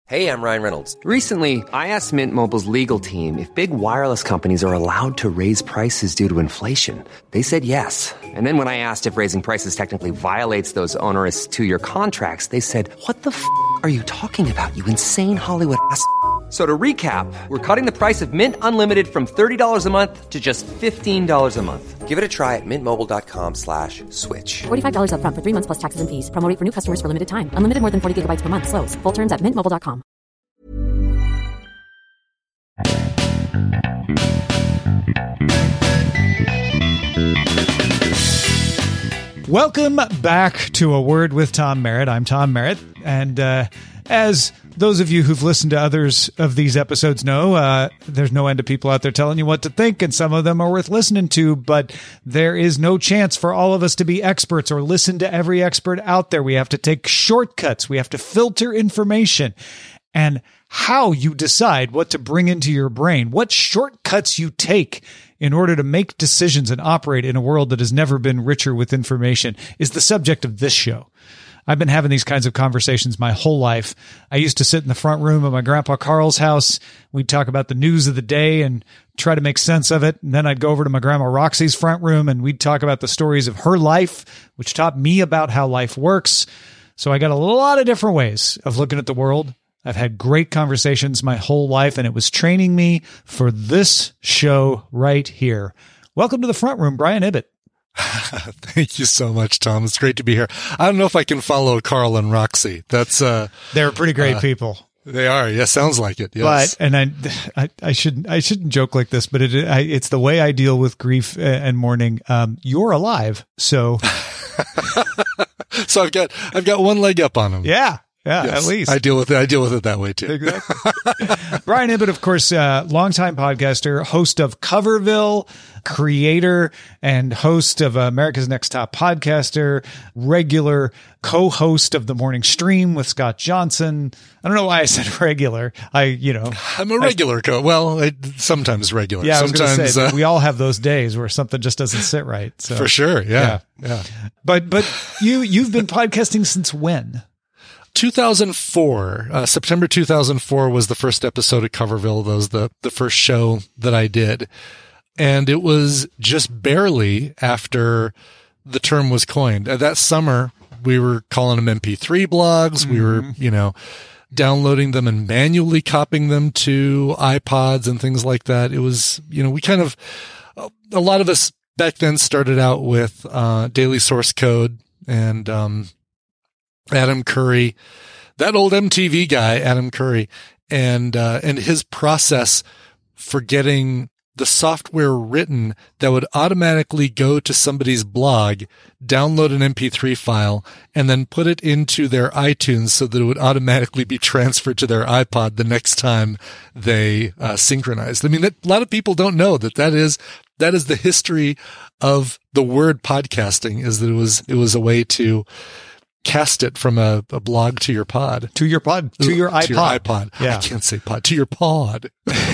Hey, I'm Ryan Reynolds. Recently, I asked Mint Mobile's legal team if big wireless companies are allowed to raise prices due to inflation. They said yes. And then when I asked if raising prices technically violates those onerous two-year contracts, they said, "What the f*** are you talking about, you insane Hollywood ass?" So to recap, we're cutting the price of Mint Unlimited from $30 a month to just $15 a month. Give it a try at mintmobile.com/switch. $45 up front for 3 months plus taxes and fees. Promo rate for new customers for limited time. Unlimited more than 40 gigabytes per month. Slows full terms at mintmobile.com. Welcome back to A Word with Tom Merritt. I'm Tom Merritt, and as those of you who've listened to others of these episodes know, there's no end of people out there telling you what to think, and some of them are worth listening to, but there is no chance for all of us to be experts or listen to every expert out there. We have to take shortcuts. We have to filter information. And how you decide what to bring into your brain, what shortcuts you take in order to make decisions and operate in a world that has never been richer with information is the subject of this show. I've been having these kinds of conversations my whole life. I used to sit in the front room of my grandpa Carl's house. We'd talk about the news of the day and try to make sense of it. And then I'd go over to my grandma Roxy's front room and we'd talk about the stories of her life, which taught me about how life works. So I got a lot of different ways of looking at the world. I've had great conversations my whole life, and it was training me for this show right here. Welcome to the front room, Brian Ibbott. Thank you so much, Tom. It's great to be here. I don't know if I can follow Carl and Roxy. They're pretty great people. They are. Yeah, sounds like it. Yes. But, and I shouldn't joke like this, but it's the way I deal with grief and mourning. You're alive. So, so I've got one leg up on him. Yeah. Yeah, yes, at least. I deal with it that way too. Exactly. Brian Ibbott, of course, longtime podcaster, host of Coverville, creator and host of America's Next Top Podcaster, regular co-host of The Morning Stream with Scott Johnson. I don't know why I said regular. I'm a regular sometimes regular. Yeah, I was going to say, but we all have those days where something just doesn't sit right. So. For sure. Yeah. But you've been podcasting since when? 2004, September 2004 was the first episode of Coverville. That was the first show that I did. And it was just barely after the term was coined. That summer, we were calling them MP3 blogs. Mm-hmm. We were, downloading them and manually copying them to iPods and things like that. It was, a lot of us back then started out with, daily source code and, Adam Curry, that old MTV guy, Adam Curry, and his process for getting the software written that would automatically go to somebody's blog, download an MP3 file, and then put it into their iTunes so that it would automatically be transferred to their iPod the next time they synchronized. I mean, a lot of people don't know that is the history of the word podcasting, is that it was a way to cast it from a blog to your pod. To your iPod. To your iPod. Yeah. I can't say pod. To your pod.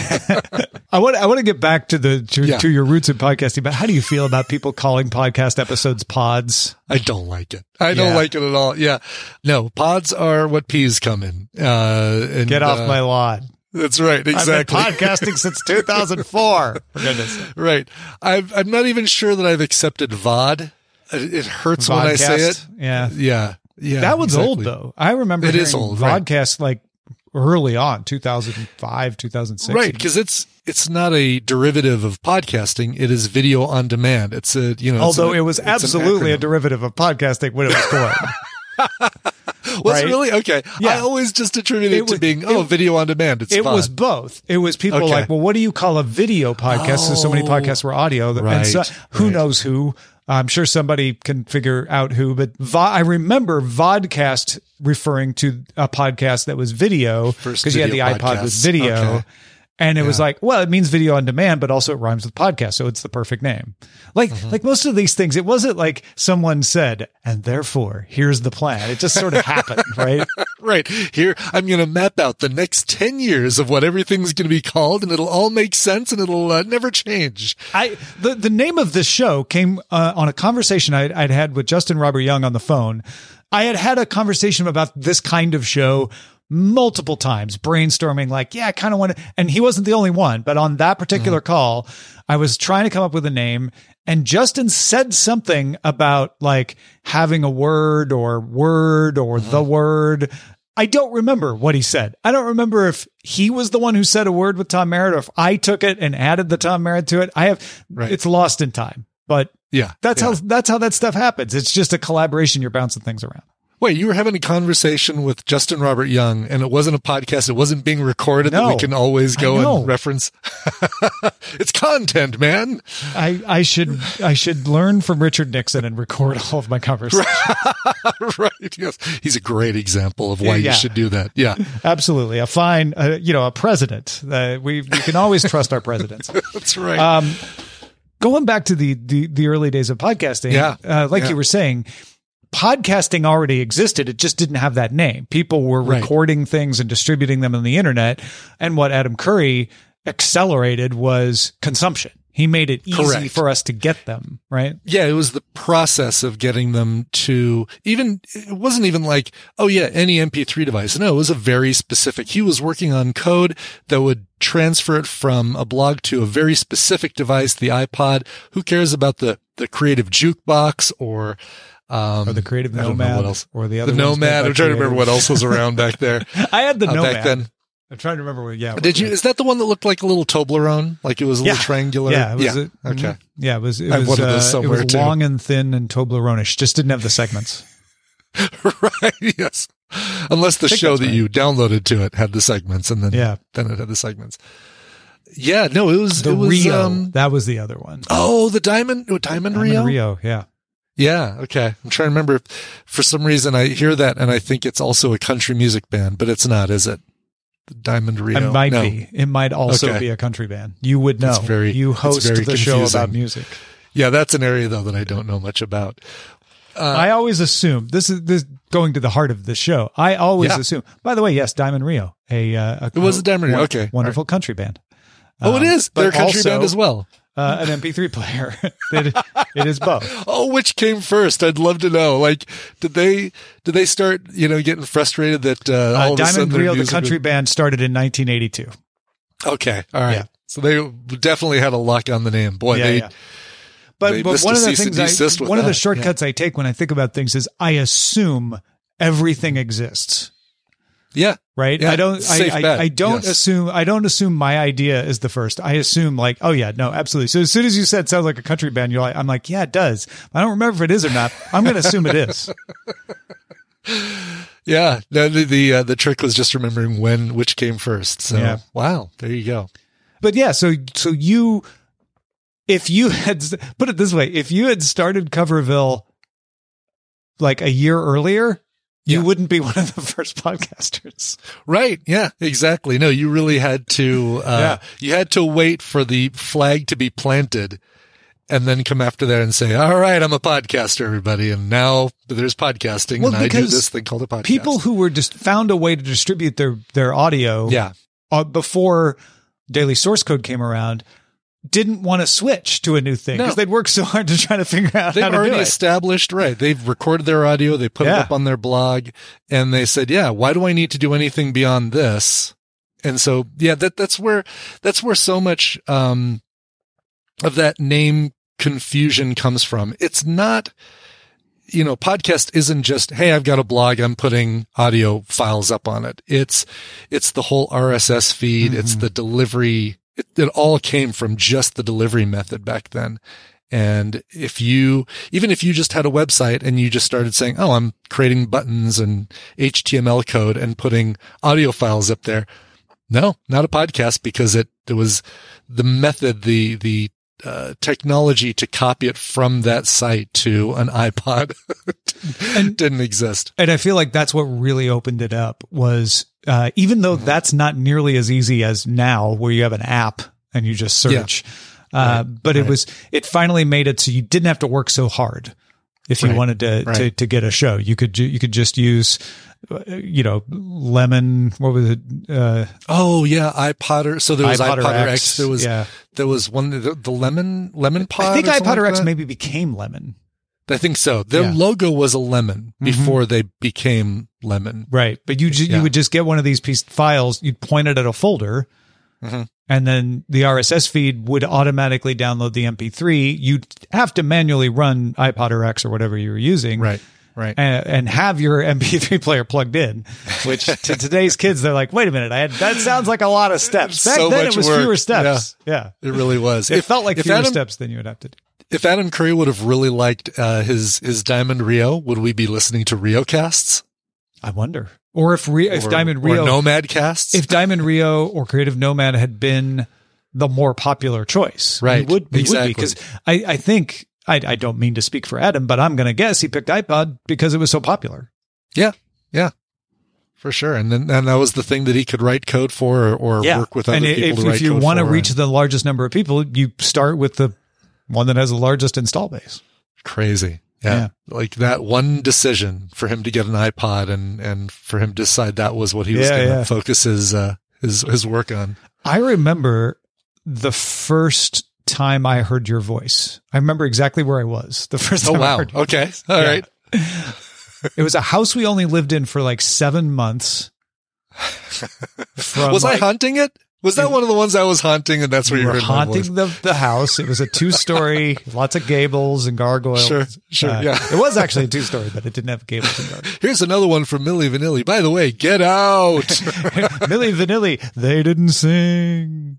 I want to get back to your roots in podcasting, but how do you feel about people calling podcast episodes pods? I don't like it. I don't like it at all. Yeah. No, pods are what peas come in. And get off my lawn. That's right. Exactly. I've been podcasting since 2004. For goodness sake. Right. I'm not even sure that I've accepted VOD. It hurts Vodcast. When I say it. Yeah. Yeah. Yeah. That one's old though. I remember it is old. Vodcast like early on, 2005, 2006. Right. Cause it's not a derivative of podcasting. It is video on demand. It's although it was absolutely a derivative of podcasting when it was born. Was it really? Okay. Yeah. I always just attributed it to being, video on demand. It was both. It was people like, well, what do you call a video podcast? So many podcasts were audio. And so, who knows who? I'm sure somebody can figure out who, but I remember Vodcast referring to a podcast that was video because you had the iPod with video. Okay. And it was like, well, it means video on demand, but also it rhymes with podcast. So it's the perfect name. Like most of these things, it wasn't like someone said, and therefore here's the plan. It just sort of happened, right? Right. Here, I'm going to map out the next 10 years of what everything's going to be called, and it'll all make sense and it'll never change. The name of this show came on a conversation I'd had with Justin Robert Young on the phone. I had a conversation about this kind of show multiple times brainstorming, like, yeah, I kind of want to, and he wasn't the only one, but on that particular call, I was trying to come up with a name, and Justin said something about like having a word or the word. I don't remember what he said. I don't remember if he was the one who said a word with Tom Merritt or if I took it and added the Tom Merritt to it. It's lost in time, but that's how that stuff happens. It's just a collaboration. You're bouncing things around. Wait, you were having a conversation with Justin Robert Young, and it wasn't a podcast. It wasn't being recorded that we can always go and reference. It's content, man. I should learn from Richard Nixon and record all of my conversations. Right. Yes. He's a great example of why you should do that. Yeah, absolutely. A fine, a president. We can always trust our presidents. That's right. Going back to the early days of podcasting. You were saying, podcasting already existed. It just didn't have that name. People were recording things and distributing them on the internet. And what Adam Curry accelerated was consumption. He made it easy for us to get them, right? Yeah, it was the process of getting them to it wasn't even like, oh yeah, any MP3 device. No, it was a very specific. He was working on code that would transfer it from a blog to a very specific device, the iPod. Who cares about the creative jukebox or the creative Nomad, what else? Or the other Nomad. I'm trying to remember what else was around back there. I had the Nomad back then. I'm trying to remember. Did you? Is that the one that looked like a little Toblerone? Like it was a little triangular? Yeah. Okay. Yeah. It was one of those somewhere it was long and thin and Toblerone-ish. Just didn't have the segments. Right. Yes. Unless the show that you downloaded to it had the segments, and then it had the segments. Yeah. No, it was Rio. That was the other one. Oh, the Diamond Rio. Rio. Yeah. Yeah. Okay. I'm trying to remember. For some reason, I hear that, and I think it's also a country music band, but it's not, is it? The Diamond Rio. It might be. It might also be a country band. You would know. You host the show about music. Yeah, that's an area though that I don't know much about. I always assume this is going to the heart of the show. I always assume. By the way, yes, Diamond Rio. It was a Diamond Rio. Okay, wonderful country band. Oh, it is. They're a country band as well. An MP3 player. It is both. Oh, which came first? I'd love to know. Like, did they start, getting frustrated that all of a sudden Diamond Rio, the country band, started in 1982. Okay, all right. Yeah. So they definitely had a lock on the name. Boy, But one of the things one of the shortcuts I take when I think about things is I assume everything exists. Yeah. Right. Yeah. I don't assume my idea is the first. I assume like, oh yeah, no, absolutely. So as soon as you said sounds like a country band, I'm like, yeah, it does. I don't remember if it is or not. I'm going to assume it is. Yeah. No, the trick was just remembering which came first. So wow, there you go. But yeah, so you, if you had put it this way, if you had started Coverville like a year earlier, you wouldn't be one of the first podcasters. Right. Yeah, exactly. No, you really had to, you had to wait for the flag to be planted and then come after there and say, all right, I'm a podcaster, everybody. And now there's podcasting and I do this thing called a podcast. People who were just found a way to distribute their audio before Daily Source Code came around didn't want to switch to a new thing because they'd worked so hard to try to figure out how to do it. They've already established, right. They've recorded their audio. They put it up on their blog and they said, why do I need to do anything beyond this? And so, that's where so much, of that name confusion comes from. It's not, podcast isn't just, hey, I've got a blog. I'm putting audio files up on it. It's the whole RSS feed. Mm-hmm. It's the delivery. It all came from just the delivery method back then. And even if you just had a website and you just started saying, oh, I'm creating buttons and HTML code and putting audio files up there. No, not a podcast because it was the method, the technology to copy it from that site to an iPod didn't exist. And I feel like that's what really opened it up was, even though that's not nearly as easy as now where you have an app and you just search. But it finally made it so you didn't have to work so hard if you wanted to get a show. You could just use, Lemon, what was it? iPodder. So there was iPodder X. There was one, the Lemon Pod. I think iPodder X maybe became Lemon. I think so. Their logo was a lemon before they became lemon. Right. But you would just get one of these files, you'd point it at a folder, and then the RSS feed would automatically download the MP3. You'd have to manually run iPod or X or whatever you were using. Right. And have your MP3 player plugged in, which to today's kids, they're like, wait a minute, that sounds like a lot of steps. Back then it was work. fewer steps. Yeah. It really was. It felt like fewer steps than you would have to do. If Adam Curry would have really liked his Diamond Rio, would we be listening to Rio casts? I wonder. Or if Diamond Rio, or Nomad casts, if Diamond Rio or Creative Nomad had been the more popular choice, right? We would be, because I think I don't mean to speak for Adam, but I'm going to guess he picked iPod because it was so popular. Yeah, for sure. And that was the thing that he could write code for, or work with other people to write code for. If you want to reach the largest number of people, you start with the one that has the largest install base. Crazy. Yeah. Like that one decision for him to get an iPod and for him to decide that was what he was going to focus his work on. I remember the first time I heard your voice. I remember exactly where I was the first time. Oh, wow. I heard you. Okay. All right. It was a house we only lived in for like 7 months. Was I haunting it? Was that one of the ones I was haunting, and that's where you were haunting the house? It was a 2-story, lots of gables and gargoyles. Sure, yeah. It was actually a 2-story, but it didn't have gables and gargoyles. Here's another one from Milli Vanilli. By the way, get out. Milli Vanilli, they didn't sing.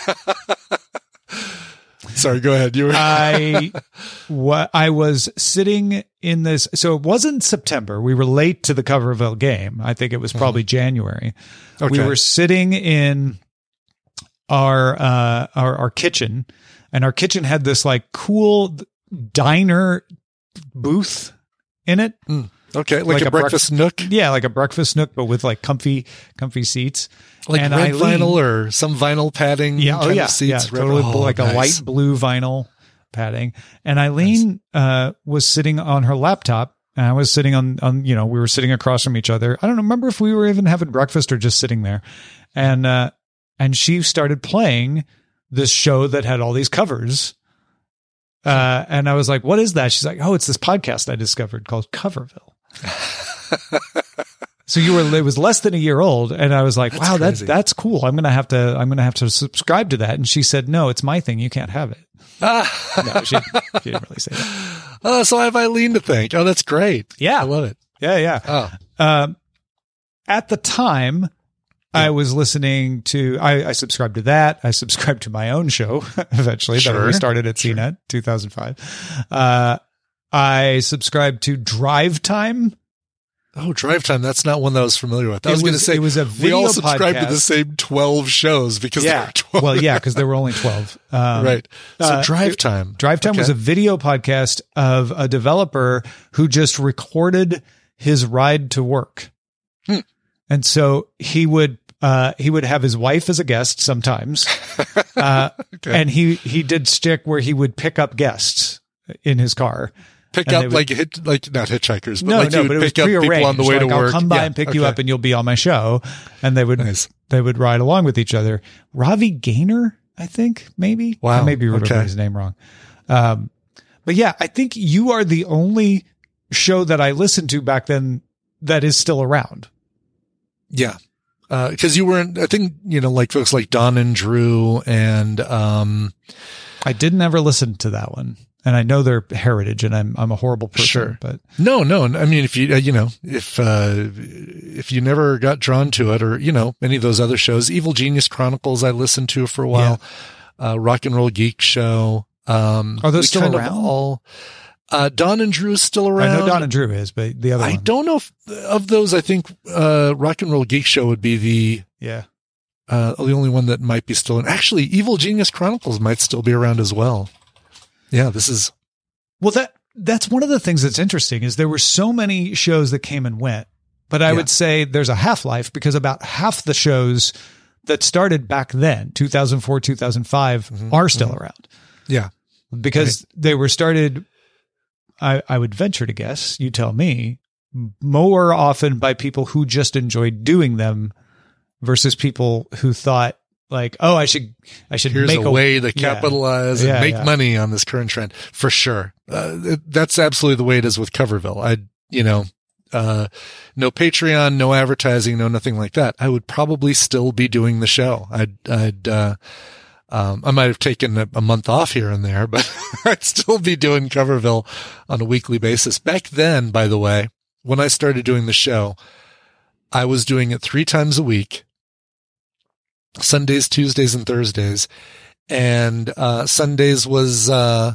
Sorry, go ahead. You were. I was sitting in this. So it wasn't September. We were late to the Coverville game. I think it was probably January. Okay. We were sitting in our kitchen, and our kitchen had this like cool diner booth in it. Okay, like a breakfast nook. Yeah, like a breakfast nook, but with like comfy seats. Like and red vinyl or some vinyl padding. Yeah, seats. Totally like nice. A light blue vinyl padding. And Eileen was sitting on her laptop, and I was sitting on we were sitting across from each other. I don't remember if we were even having breakfast or just sitting there. And she started playing this show that had all these covers. And I was like, what is that? She's like, oh, it's this podcast I discovered called Coverville. So it was less than a year old. And I was like, wow, that's cool. I'm going to have to subscribe to that. And she said, no, it's my thing. You can't have it. No, she didn't really say that. So I have Eileen to thank. Oh, that's great. Yeah. I love it. Yeah. Oh. At the time, I was listeing to, I subscribed to that. I subscribed to my own show eventually that we started at CNET 2005. I subscribed to Drive Time. Oh, Drive Time. That's not one that I was familiar with. I was going to say, it was a video we all subscribed podcast. to the same 12 shows because there were 12. Well, yeah, because there were only 12. Right. So Drive Time. Drive Time was a video podcast of a developer who just recorded his ride to work. And so he would have his wife as a guest sometimes. And he did stick where he would pick up guests in his car. Pick up not hitchhikers, but no, like you would pick up people on the way to work. I'll come by and pick you up and you'll be on my show. And they would ride along with each other. Ravi Gaynor, I think, maybe. Wow. I may be remembering his name wrong. But yeah, I think you are the only show that I listened to back then that is still around. Yeah. Cause you weren't, I think, like folks like Don and Drew and, I didn't ever listen to that one. And I know their heritage, and I'm a horrible person. Sure, but no. I mean, if you if you never got drawn to it, or any of those other shows, Evil Genius Chronicles, I listened to for a while. Rock and Roll Geek Show. Are those still around? Don and Drew is still around. I know Don and Drew is, but the other one. I don't know if of those. I think Rock and Roll Geek Show would be the only one that might be still in. Actually, Evil Genius Chronicles might still be around as well. Yeah, that's one of the things that's interesting is there were so many shows that came and went, but I would say there's a half-life because about half the shows that started back then, 2004, 2005, are still around. Yeah. Because they were started, I would venture to guess, you tell me, more often by people who just enjoyed doing them versus people who thought, like, oh, I should Here's make a way to capitalize and make yeah. money on this current trend, for sure. That's absolutely the way it is with Coverville. No Patreon, no advertising, no nothing like that. I would probably still be doing the show. I might have taken a month off here and there, but I'd still be doing Coverville on a weekly basis. Back then, by the way, when I started doing the show, I was doing it 3 times a week, Sundays, Tuesdays, and Thursdays. And Sundays was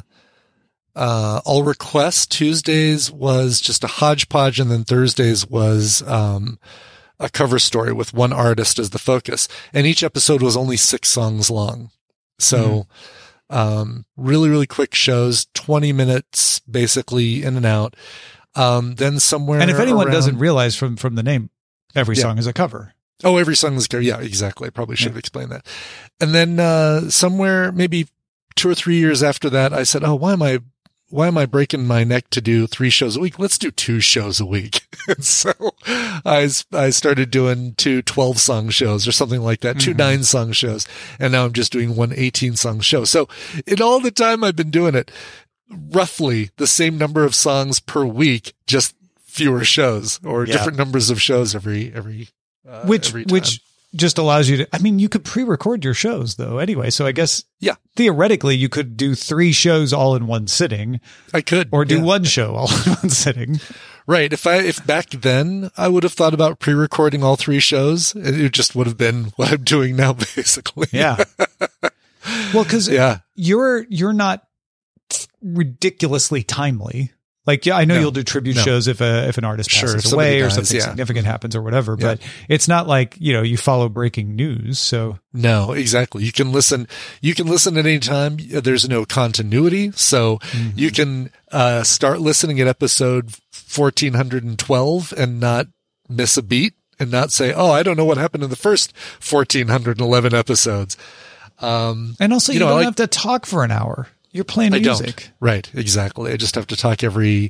all requests. Tuesdays was just a hodgepodge, and then Thursdays was a cover story with one artist as the focus. And each episode was only 6 songs long. So really, really quick shows, 20 minutes basically in and out. Then somewhere, and if anyone doesn't realize from the name, every song is a cover. Oh, every song is a cover. Yeah, exactly. I probably should have explained that. And then somewhere maybe 2 or 3 years after that, I said, oh, why am I breaking my neck to do 3 shows a week? Let's do 2 shows a week. And so I started doing 2 12-song shows or something like that, 2 9-song shows. And now I'm just doing 1 18-song show. So in all the time I've been doing it, roughly the same number of songs per week, just fewer shows or different numbers of shows every which just allows you to, I mean, you could pre-record your shows though anyway. So I guess theoretically you could do 3 shows all in one sitting. I could. Or do 1 show all in one sitting. Right. If back then I would have thought about pre-recording all 3 shows, it just would have been what I'm doing now, basically. Yeah. Well, cause you're not ridiculously timely. Like, I know you'll do tribute shows if an artist passes away or something significant happens or whatever, but it's not like, you follow breaking news. So no, exactly. You can listen at any time. There's no continuity. So you can, start listening at episode 1412 and not miss a beat and not say, oh, I don't know what happened in the first 1411 episodes. And also you don't have to talk for an hour. You're playing music. Don't. Right. Exactly. I just have to talk every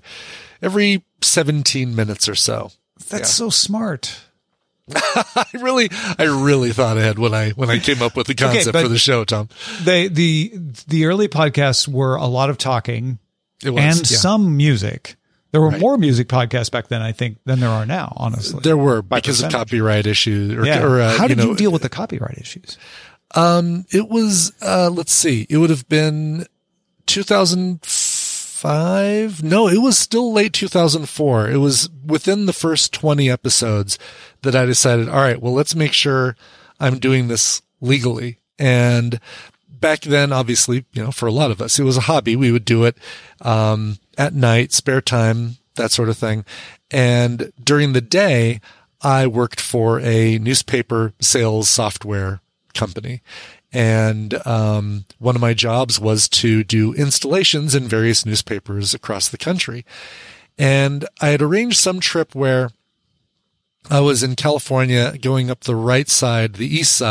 17 minutes or so. That's so smart. I really thought ahead when I came up with the concept for the show, Tom. The early podcasts were a lot of talking and some music. There were more music podcasts back then, I think, than there are now, honestly. There were because of copyright issues. How did you deal with the copyright issues? It was, let's see, it would have been 2005. No, it was still late 2004. It was within the first 20 episodes that I decided, all right, well, let's make sure I'm doing this legally. And back then, obviously, for a lot of us, it was a hobby. We would do it, at night, spare time, that sort of thing. And during the day, I worked for a newspaper sales software company. And one of my jobs was to do installations in various newspapers across the country. And I had arranged some trip where I was in California going up the east side of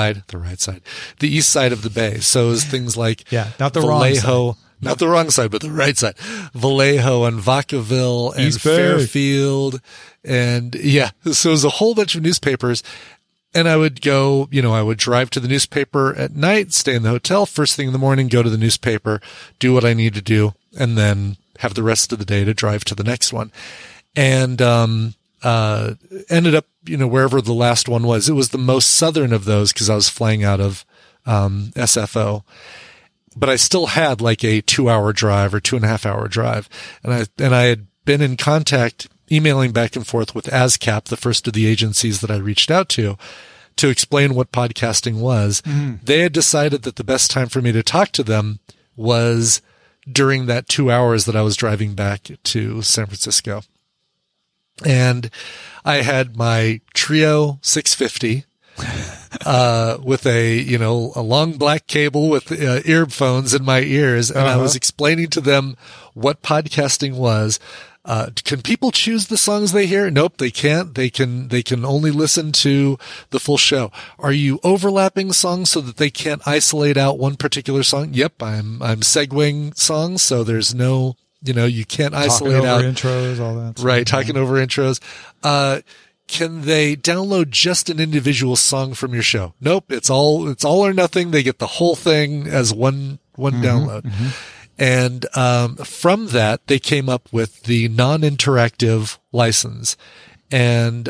the bay. So it was things like not the Vallejo, wrong side. Not the wrong side, but the right side. Vallejo and Vacaville and East Bay. Fairfield. And so it was a whole bunch of newspapers. And I would go, I would drive to the newspaper at night, stay in the hotel, first thing in the morning, go to the newspaper, do what I need to do, and then have the rest of the day to drive to the next one. And, ended up, wherever the last one was. It was the most southern of those because I was flying out of, SFO. But I still had like a 2-hour drive or 2.5-hour drive. And I had been in contact, emailing back and forth with ASCAP, the first of the agencies that I reached out to explain what podcasting was. They had decided that the best time for me to talk to them was during that 2 hours that I was driving back to San Francisco. And I had my Trio 650, with a long black cable with earphones in my ears. And I was explaining to them what podcasting was. Can people choose the songs they hear? Nope, they can't. They can only listen to the full show. Are you overlapping songs so that they can't isolate out one particular song? Yep, I'm segueing songs, so there's no, you can't isolate out intros, all that. Right, talking over intros. can they download just an individual song from your show? Nope. It's all or nothing. They get the whole thing as one download. Mm-hmm. And, from that, they came up with the non-interactive license and,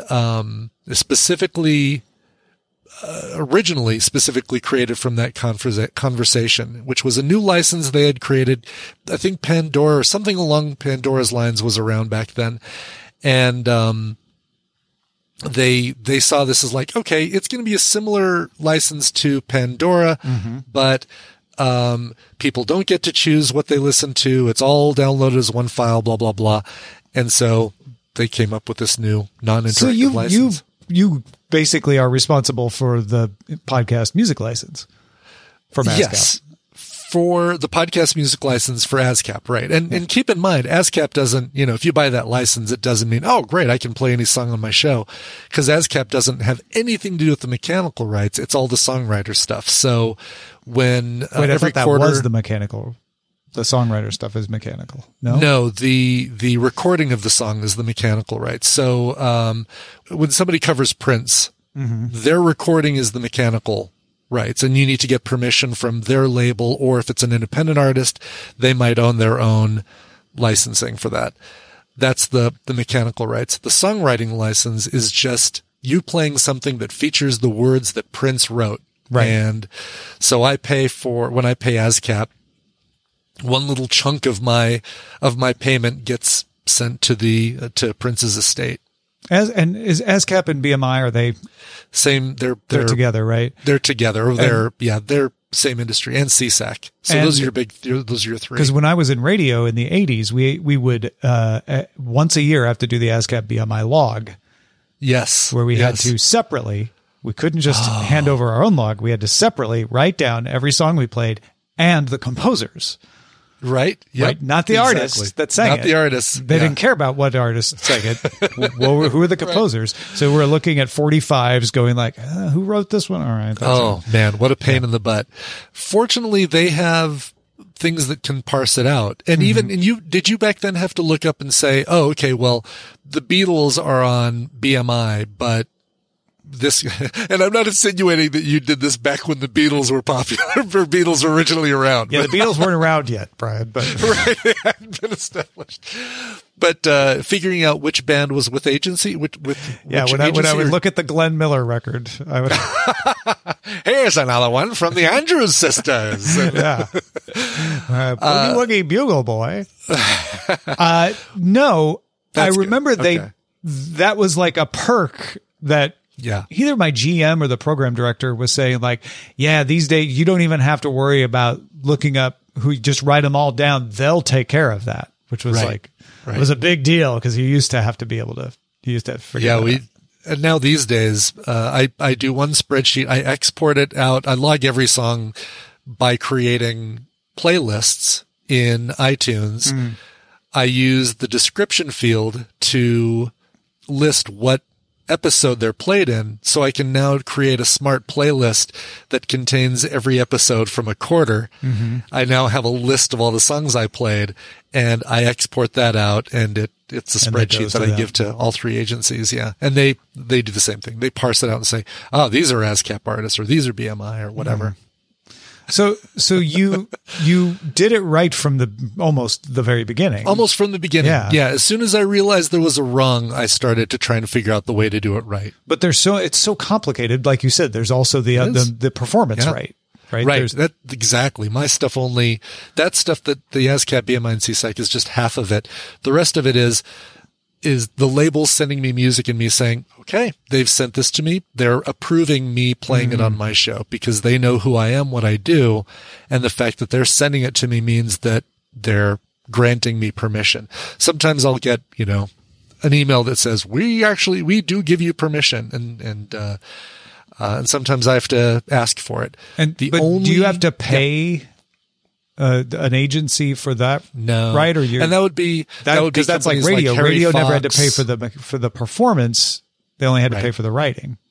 originally created from that conversation, which was a new license they had created. I think Pandora or something along Pandora's lines was around back then. And, they saw this as like, okay, it's going to be a similar license to Pandora, but, people don't get to choose what they listen to. It's all downloaded as one file, blah, blah, blah. And so they came up with this new non-interactive license. You basically are responsible for the podcast music license from ASCAP. Yes. For the podcast music license for ASCAP, right. And keep in mind, ASCAP doesn't, if you buy that license, it doesn't mean, oh, great, I can play any song on my show. Because ASCAP doesn't have anything to do with the mechanical rights. It's all the songwriter stuff. So when every quarter, that was the mechanical. The songwriter stuff is mechanical. No, the recording of the song is the mechanical rights. So when somebody covers Prince, their recording is the mechanical rights, and you need to get permission from their label, or if it's an independent artist, they might own their own licensing for that. That's the mechanical rights. The songwriting license is just you playing something that features the words that Prince wrote. Right. And so when I pay ASCAP, one little chunk of my payment gets sent to Prince's estate. Is ASCAP and BMI, are they same? They're together, right? They're together. They're same industry, and CSAC. So those are your three. Because when I was in radio in the 80s, we would once a year have to do the ASCAP BMI log. Yes. Where we had to separately. We couldn't just hand over our own log. We had to separately write down every song we played and the composers. Right. Yep. Right. Not the artists that sang it. Not the artists. They didn't care about what artists sang it. Who are the composers? Right. So we're looking at 45s going like, who wrote this one? All right. Man, what a pain in the butt. Fortunately, they have things that can parse it out. And did you back then have to look up and say, oh, okay, well, the Beatles are on BMI, but this, and I'm not insinuating that you did this back when the Beatles were popular, or Beatles were originally around. Yeah, the Beatles weren't around yet, Brian, but right, they hadn't been established. But figuring out which band was with agency, when I would look at the Glenn Miller record, I would. Here's another one from the Andrews Sisters. Yeah, Boogie Woogie Bugle Boy. No, I remember that was like a perk that. Yeah. Either my GM or the program director was saying like, yeah, these days you don't even have to worry about looking up who, just write them all down. They'll take care of that, which was it was a big deal because you used to have to be able to, figure it out. And now these days, I do one spreadsheet. I export it out. I log every song by creating playlists in iTunes. I use the description field to list what episode they're played in, so I can now create a smart playlist that contains every episode from a quarter. I now have a list of all the songs I played, and I export that out, and it's a spreadsheet that I give to all three agencies. Yeah. And they do the same thing. They parse it out and say, oh, these are ASCAP artists, or these are BMI, or whatever. So you did it right from almost the very beginning. Almost from the beginning. Yeah. As soon as I realized there was a wrong, I started to try and figure out the way to do it right. But it's so complicated. Like you said, there's also the performance right. Right. Exactly. My stuff that stuff that the ASCAP, BMI, and CSAC is just half of it. The rest of it is the label sending me music and me saying, okay, they've sent this to me. They're approving me playing it on my show because they know who I am, what I do. And the fact that they're sending it to me means that they're granting me permission. Sometimes I'll get, an email that says, we do give you permission. And sometimes I have to ask for it. Do you have to pay an agency for that? No. Right? And that would be because that's like radio. Like radio Fox. never had to pay for the performance. They only had to pay for the writing.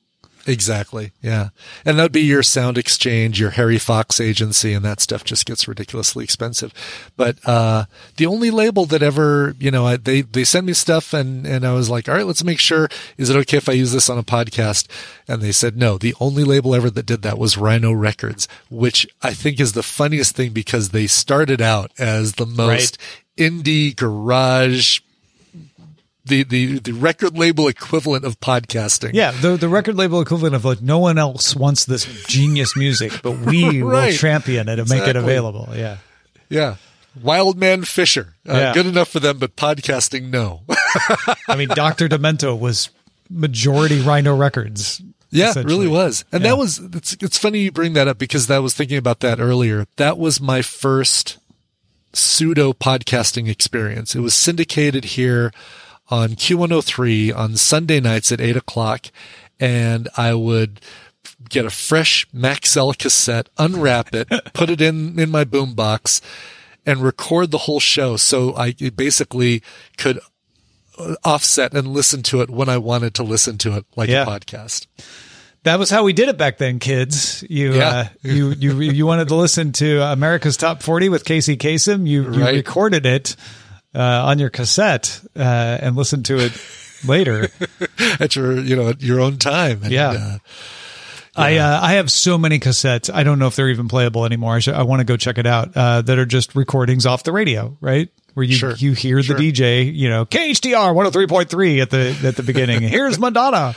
Exactly. Yeah. And that'd be your Sound Exchange, your Harry Fox agency, and that stuff just gets ridiculously expensive. But, the only label that ever, they sent me stuff and I was like, all right, let's make sure, is it okay if I use this on a podcast? And they said, no, the only label ever that did that was Rhino Records, which I think is the funniest thing because they started out as the most indie garage, the record label equivalent of podcasting. Yeah, the record label equivalent of like, no one else wants this genius music, but we will champion it and make it available. Yeah. Yeah. Wildman Fisher. Good enough for them, but podcasting, no. I mean, Dr. Demento was majority Rhino Records. Yeah, it really was. And that was, it's funny you bring that up because I was thinking about that earlier. That was my first pseudo podcasting experience. It was syndicated here on Q103 on Sunday nights at 8:00. And I would get a fresh Maxell cassette, unwrap it, put it in my boombox and record the whole show. So I basically could offset and listen to it when I wanted to listen to it like a podcast. That was how we did it back then, kids. You wanted to listen to America's Top 40 with Casey Kasem. You recorded it on your cassette and listened to it later at your own time. And, I have so many cassettes. I don't know if they're even playable anymore. I want to go check it out. That are just recordings off the radio, right? Where you hear the DJ, KHTR 103.3 at the beginning. Here's Madonna.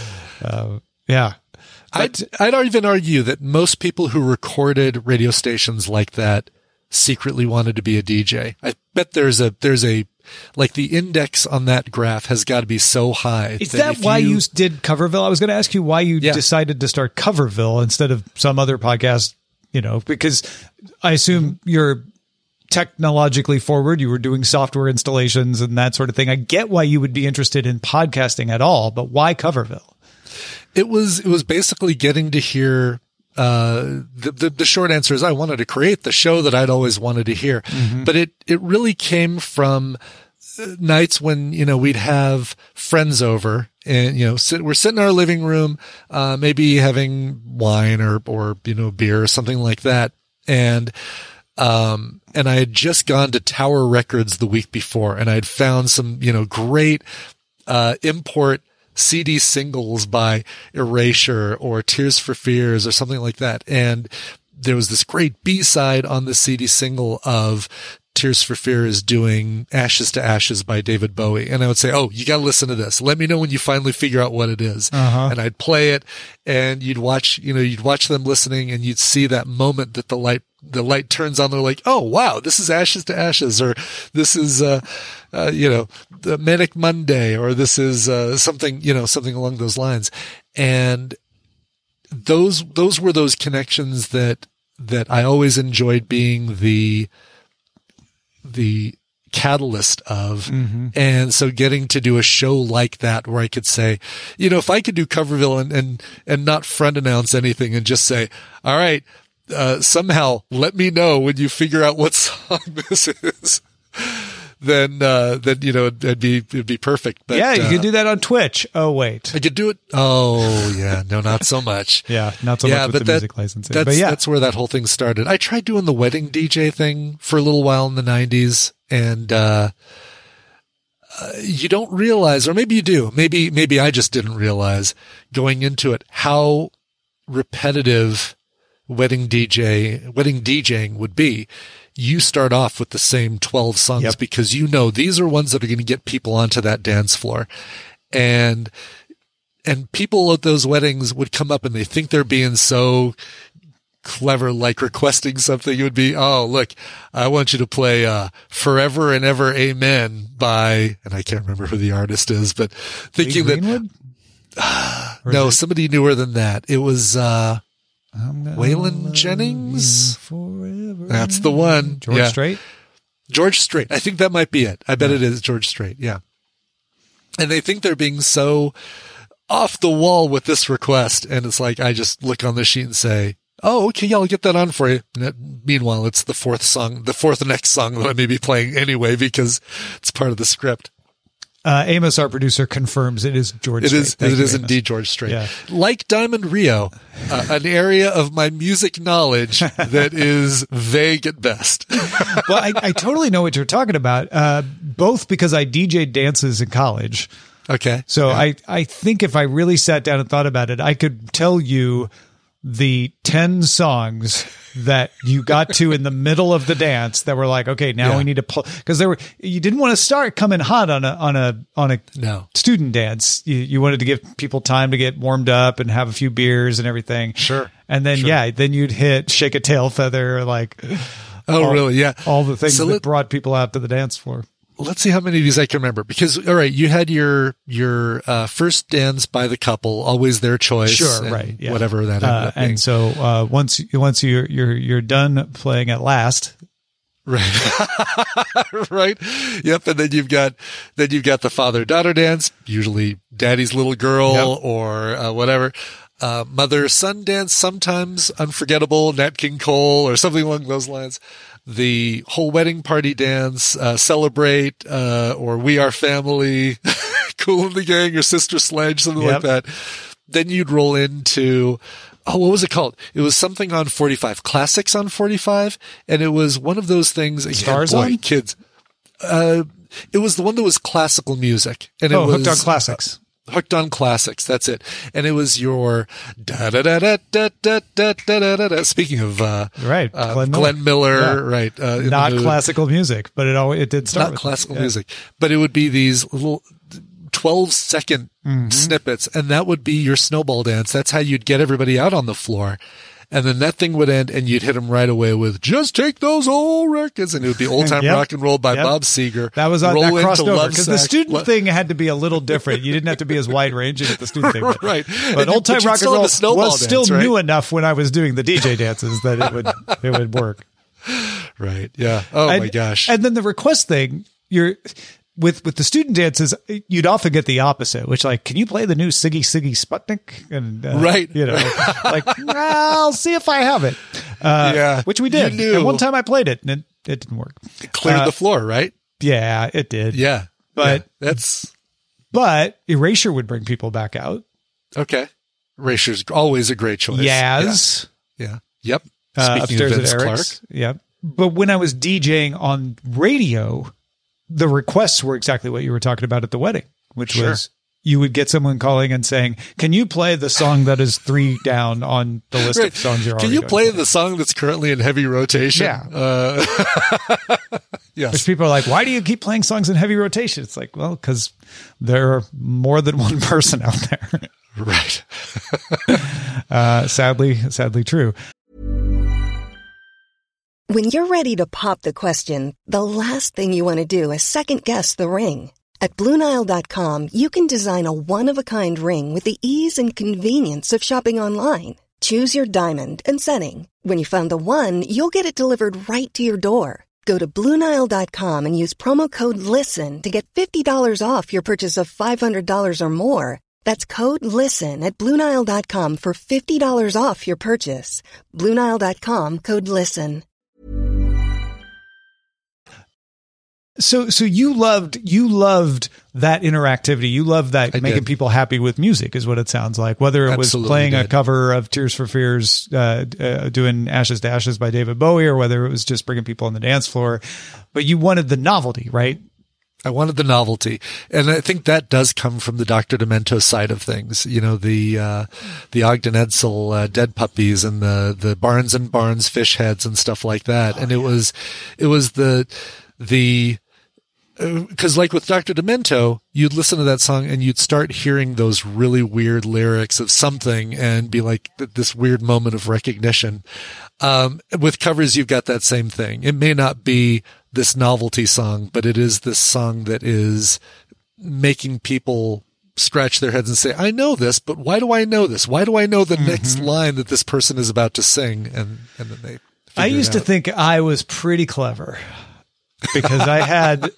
I'd even argue that most people who recorded radio stations like that secretly wanted to be a DJ. I bet there's a like the index on that graph has got to be so high. Is that why you did Coverville? I was going to ask you why you decided to start Coverville instead of some other podcast, because I assume you're technologically forward. You were doing software installations and that sort of thing. I get why you would be interested in podcasting at all, but why Coverville? It was basically getting to hear, the short answer is I wanted to create the show that I'd always wanted to hear, but it really came from nights when, we'd have friends over and, we're sitting in our living room, maybe having wine or, beer or something like that. And I had just gone to Tower Records the week before and I had found some, great, import CD singles by Erasure or Tears for Fears or something like that. And there was this great B-side on the CD single of Tears for Fears doing Ashes to Ashes by David Bowie. And I would say, oh, you got to listen to this. Let me know when you finally figure out what it is. And I'd play it and you'd watch them listening and you'd see that moment that the light turns on. They're like, oh, wow, this is Ashes to Ashes, or this is, the Manic Monday, or this is, something along those lines. And those were those connections that I always enjoyed being the catalyst of. And so getting to do a show like that where I could say, if I could do Coverville and not front announce anything and just say, all right, somehow let me know when you figure out what song this is, then it'd be perfect. But, you could do that on Twitch. Oh, wait. I could do it. Oh, yeah. No, not so much. Not so much with the music licensing. That's where that whole thing started. I tried doing the wedding DJ thing for a little while in the 90s, and you don't realize, or maybe you do, maybe I just didn't realize going into it how repetitive wedding DJing would be. You start off with the same 12 songs because these are ones that are going to get people onto that dance floor. And people at those weddings would come up and they think they're being so clever, like requesting something. It would be, oh, look, I want you to play Forever and Ever Amen by, and I can't remember who the artist is, but thinking that, no, somebody newer than that. It was, Waylon Jennings. That's the one. George Strait. George Strait. I think that might be it. I bet it is George Strait. Yeah. And they think they're being so off the wall with this request. And it's like, I just look on the sheet and say, oh, okay, yeah, I'll get that on for you. Meanwhile, it's the fourth next song that I may be playing anyway, because it's part of the script. Amos, our producer, confirms it is George Strait. It is indeed George Strait. Yeah. Like Diamond Rio, an area of my music knowledge that is vague at best. Well, I totally know what you're talking about, both because I DJ'd dances in college. Okay. So yeah. I think if I really sat down and thought about it, I could tell you the 10 songs that you got to in the middle of the dance that were like, okay, now we need to pull, because you didn't want to start coming hot on a student dance. You wanted to give people time to get warmed up and have a few beers and everything. Sure. And then, then you'd hit Shake a Tail Feather, like, really? Yeah. All the things that brought people out to the dance floor. Let's see how many of these I can remember, because, all right, you had your first dance by the couple, always their choice. Sure. Right. Yeah. Whatever that ended up being. And so, once you're done playing at last. Right. Right. Yep. And then you've got the father-daughter dance, usually daddy's little girl or whatever. Mother-son dance, sometimes unforgettable, Nat King Cole or something along those lines. The whole wedding party dance, Celebrate, or We Are Family, Kool and the Gang, or Sister Sledge, something like that. Then you'd roll into, what was it called? It was something on 45, Classics on 45. And it was one of those things. Stars on? Kids. It was the one that was classical music. And it was Hooked on Classics. Hooked on Classics. That's it. And it was your da da da da da da da da da da. Speaking of Glenn Miller, right? Not classical music, but it did start not with classical music, but it would be these little 12-second snippets, and that would be your snowball dance. That's how you'd get everybody out on the floor. And then that thing would end, and you'd hit them right away with "Just Take Those Old Records," and it would be "Old Time Rock and Roll" by Bob Seger. That was that crossed over because the student thing had to be a little different. You didn't have to be as wide ranging at the student thing, right? But "Old Time Rock and Roll" was still new enough when I was doing the DJ dances that it would work. Right? Yeah. Oh my gosh! And then the request thing, With the student dances, you'd often get the opposite, which like, can you play the new Siggy Sputnik? And, right. Like, I'll see if I have it. Which we did. And one time I played it and it didn't work. It cleared the floor, right? Yeah, it did. Yeah. But but Erasure would bring people back out. Okay. Erasure's always a great choice. Yaz. Yeah. Yep. Speaking Upstairs of Vince at Eric's. Clark. Yep. But when I was DJing on radio, the requests were exactly what you were talking about at the wedding, which was you would get someone calling and saying, "Can you play the song that is 3 down on the list of songs you're already Can you play the song that's currently in heavy rotation?" Yeah. Yes. Which people are like, "Why do you keep playing songs in heavy rotation?" It's like, well, because there are more than one person out there. Right. Sadly true. When you're ready to pop the question, the last thing you want to do is second-guess the ring. At BlueNile.com, you can design a one-of-a-kind ring with the ease and convenience of shopping online. Choose your diamond and setting. When you find the one, you'll get it delivered right to your door. Go to BlueNile.com and use promo code LISTEN to get $50 off your purchase of $500 or more. That's code LISTEN at BlueNile.com for $50 off your purchase. BlueNile.com, code LISTEN. So you loved that interactivity. You loved that making people happy with music is what it sounds like. Whether it was playing a cover of Tears for Fears, doing Ashes to Ashes by David Bowie, or whether it was just bringing people on the dance floor. But you wanted the novelty, right? I wanted the novelty. And I think that does come from the Dr. Demento side of things. You know, the Ogden Edsel, Dead Puppies and the Barnes and Barnes fish heads and stuff like that. And it was because like with Dr. Demento, you'd listen to that song and you'd start hearing those really weird lyrics of something and be like this weird moment of recognition. With covers, you've got that same thing. It may not be this novelty song, but it is this song that is making people scratch their heads and say, I know this, but why do I know this? Why do I know the next line that this person is about to sing? And then they I used to think I was pretty clever. Because I had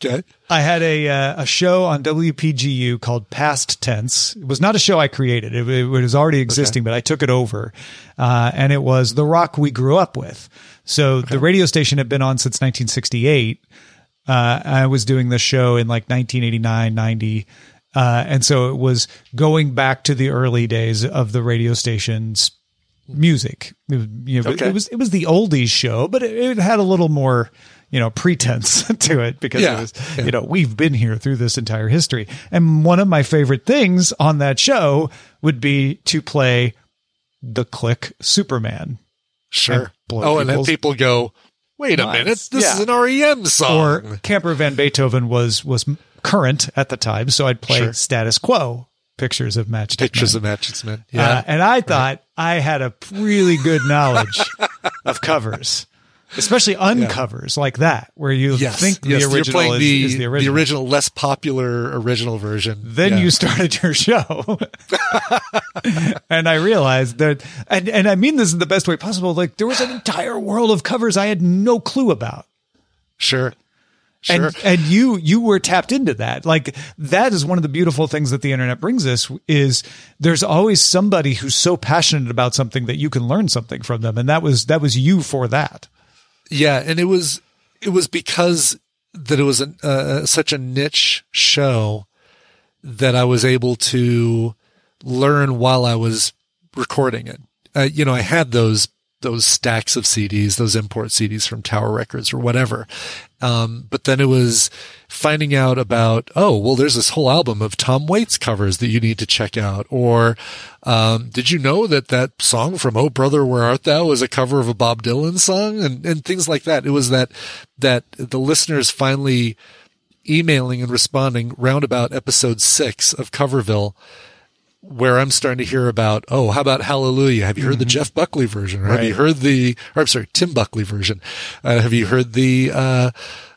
a show on WPGU called Past Tense. It was not a show I created. It was already existing, but I took it over. And it was the rock we grew up with. So the radio station had been on since 1968. I was doing the show in like 1989, 90. And so it was going back to the early days of the radio station's music. It was the oldies show, but it had a little more, pretense to it because it was, we've been here through this entire history. And one of my favorite things on that show would be to play the Click Superman. Sure. And then people go, wait a minute, this is an REM song. Or Camper Van Beethoven was current at the time, so I'd play Status Quo, Pictures of Matchstick Men. Yeah. And I thought I had a really good knowledge of covers, especially uncovers like that, where you think the original is the original. The original, less popular original version. Then you started your show. And I realized that, and I mean this in the best way possible, like there was an entire world of covers I had no clue about. Sure. And you were tapped into that. Like that is one of the beautiful things that the internet brings us is there's always somebody who's so passionate about something that you can learn something from them. And that was you for that. Yeah. And it was because that it was such a niche show that I was able to learn while I was recording it. I had those stacks of CDs, those import CDs from Tower Records or whatever. But then it was finding out about, there's this whole album of Tom Waits covers that you need to check out. Or, did you know that song from Oh Brother, Where Art Thou is a cover of a Bob Dylan song and things like that. It was that the listeners finally emailing and responding round about episode 6 of Coverville, where I'm starting to hear about, how about Hallelujah? Have you heard the Jeff Buckley version? Or have you heard Tim Buckley version? Have you heard the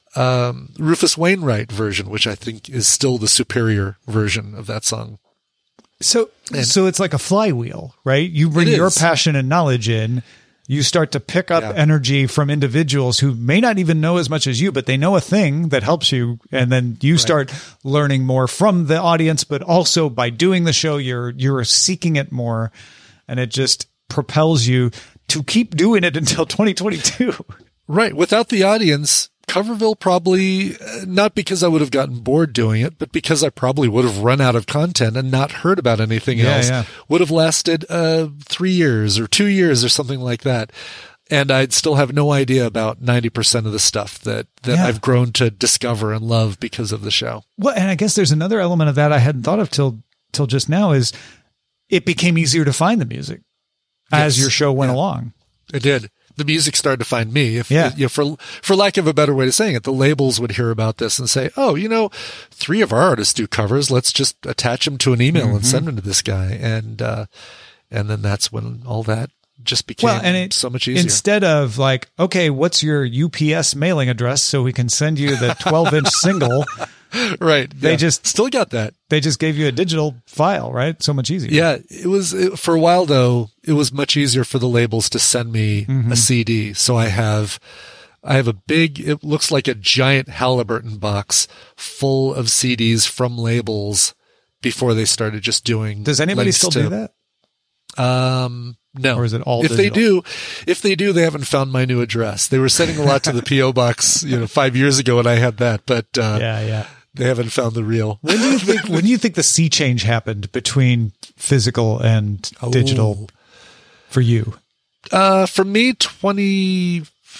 Rufus Wainwright version, which I think is still the superior version of that song? So it's like a flywheel, right? You bring your passion and knowledge in. You start to pick up energy from individuals who may not even know as much as you, but they know a thing that helps you. And then you start learning more from the audience, but also by doing the show, you're seeking it more. And it just propels you to keep doing it until 2022. Right. Without the audience, Coverville probably, not because I would have gotten bored doing it, but because I probably would have run out of content and not heard about anything else, would have lasted 3 years or 2 years or something like that. And I'd still have no idea about 90% of the stuff that I've grown to discover and love because of the show. Well, and I guess there's another element of that I hadn't thought of till just now is it became easier to find the music as your show went along. It did. The music started to find me. For lack of a better way of saying it, the labels would hear about this and say, 3 of our artists do covers. Let's just attach them to an email and send them to this guy. And then that's when all that just became so much easier. Instead of like, okay, what's your UPS mailing address so we can send you the 12-inch single? Right. They just still got that. They just gave you a digigal file, right? So much easier. Yeah. For a while though, it was much easier for the labels to send me a CD. So I have a big, it looks like a giant Halliburton box full of CDs from labels before they started just doing. Does anybody still do that? No. Or is it all digital? If they do, they haven't found my new address. They were sending a lot to the PO box, 5 years ago when I had that, but they haven't found the real. When do you think the sea change happened between physical and digital for you? For me, 20,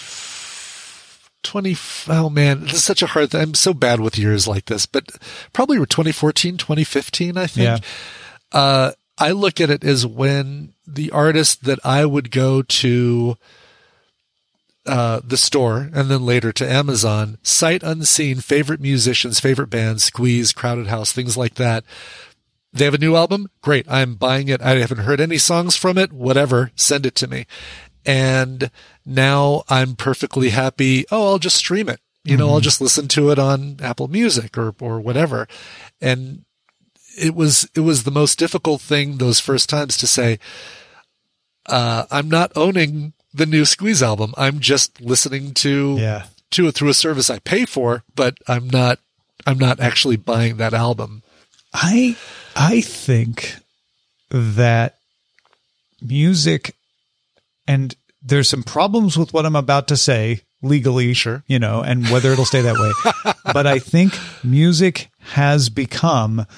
oh man, this is such a hard thing. I'm so bad with years like this, but probably 2014, 2015, I think. Yeah. I look at it as when the artist that I would go to the store and then later to Amazon, sight unseen, favorite musicians, favorite bands, Squeeze, Crowded House, things like that. They have a new album? Great. I'm buying it. I haven't heard any songs from it. Whatever. Send it to me. And now I'm perfectly happy. I'll just stream it. I'll just listen to it on Apple Music or whatever. And it was the most difficult thing those first times to say, I'm not owning the new Squeeze album. I'm just listening to it through a service I pay for, but I'm not actually buying that album. I think that music, and there's some problems with what I'm about to say legally, Sure. and whether it'll stay that way. But I think music has become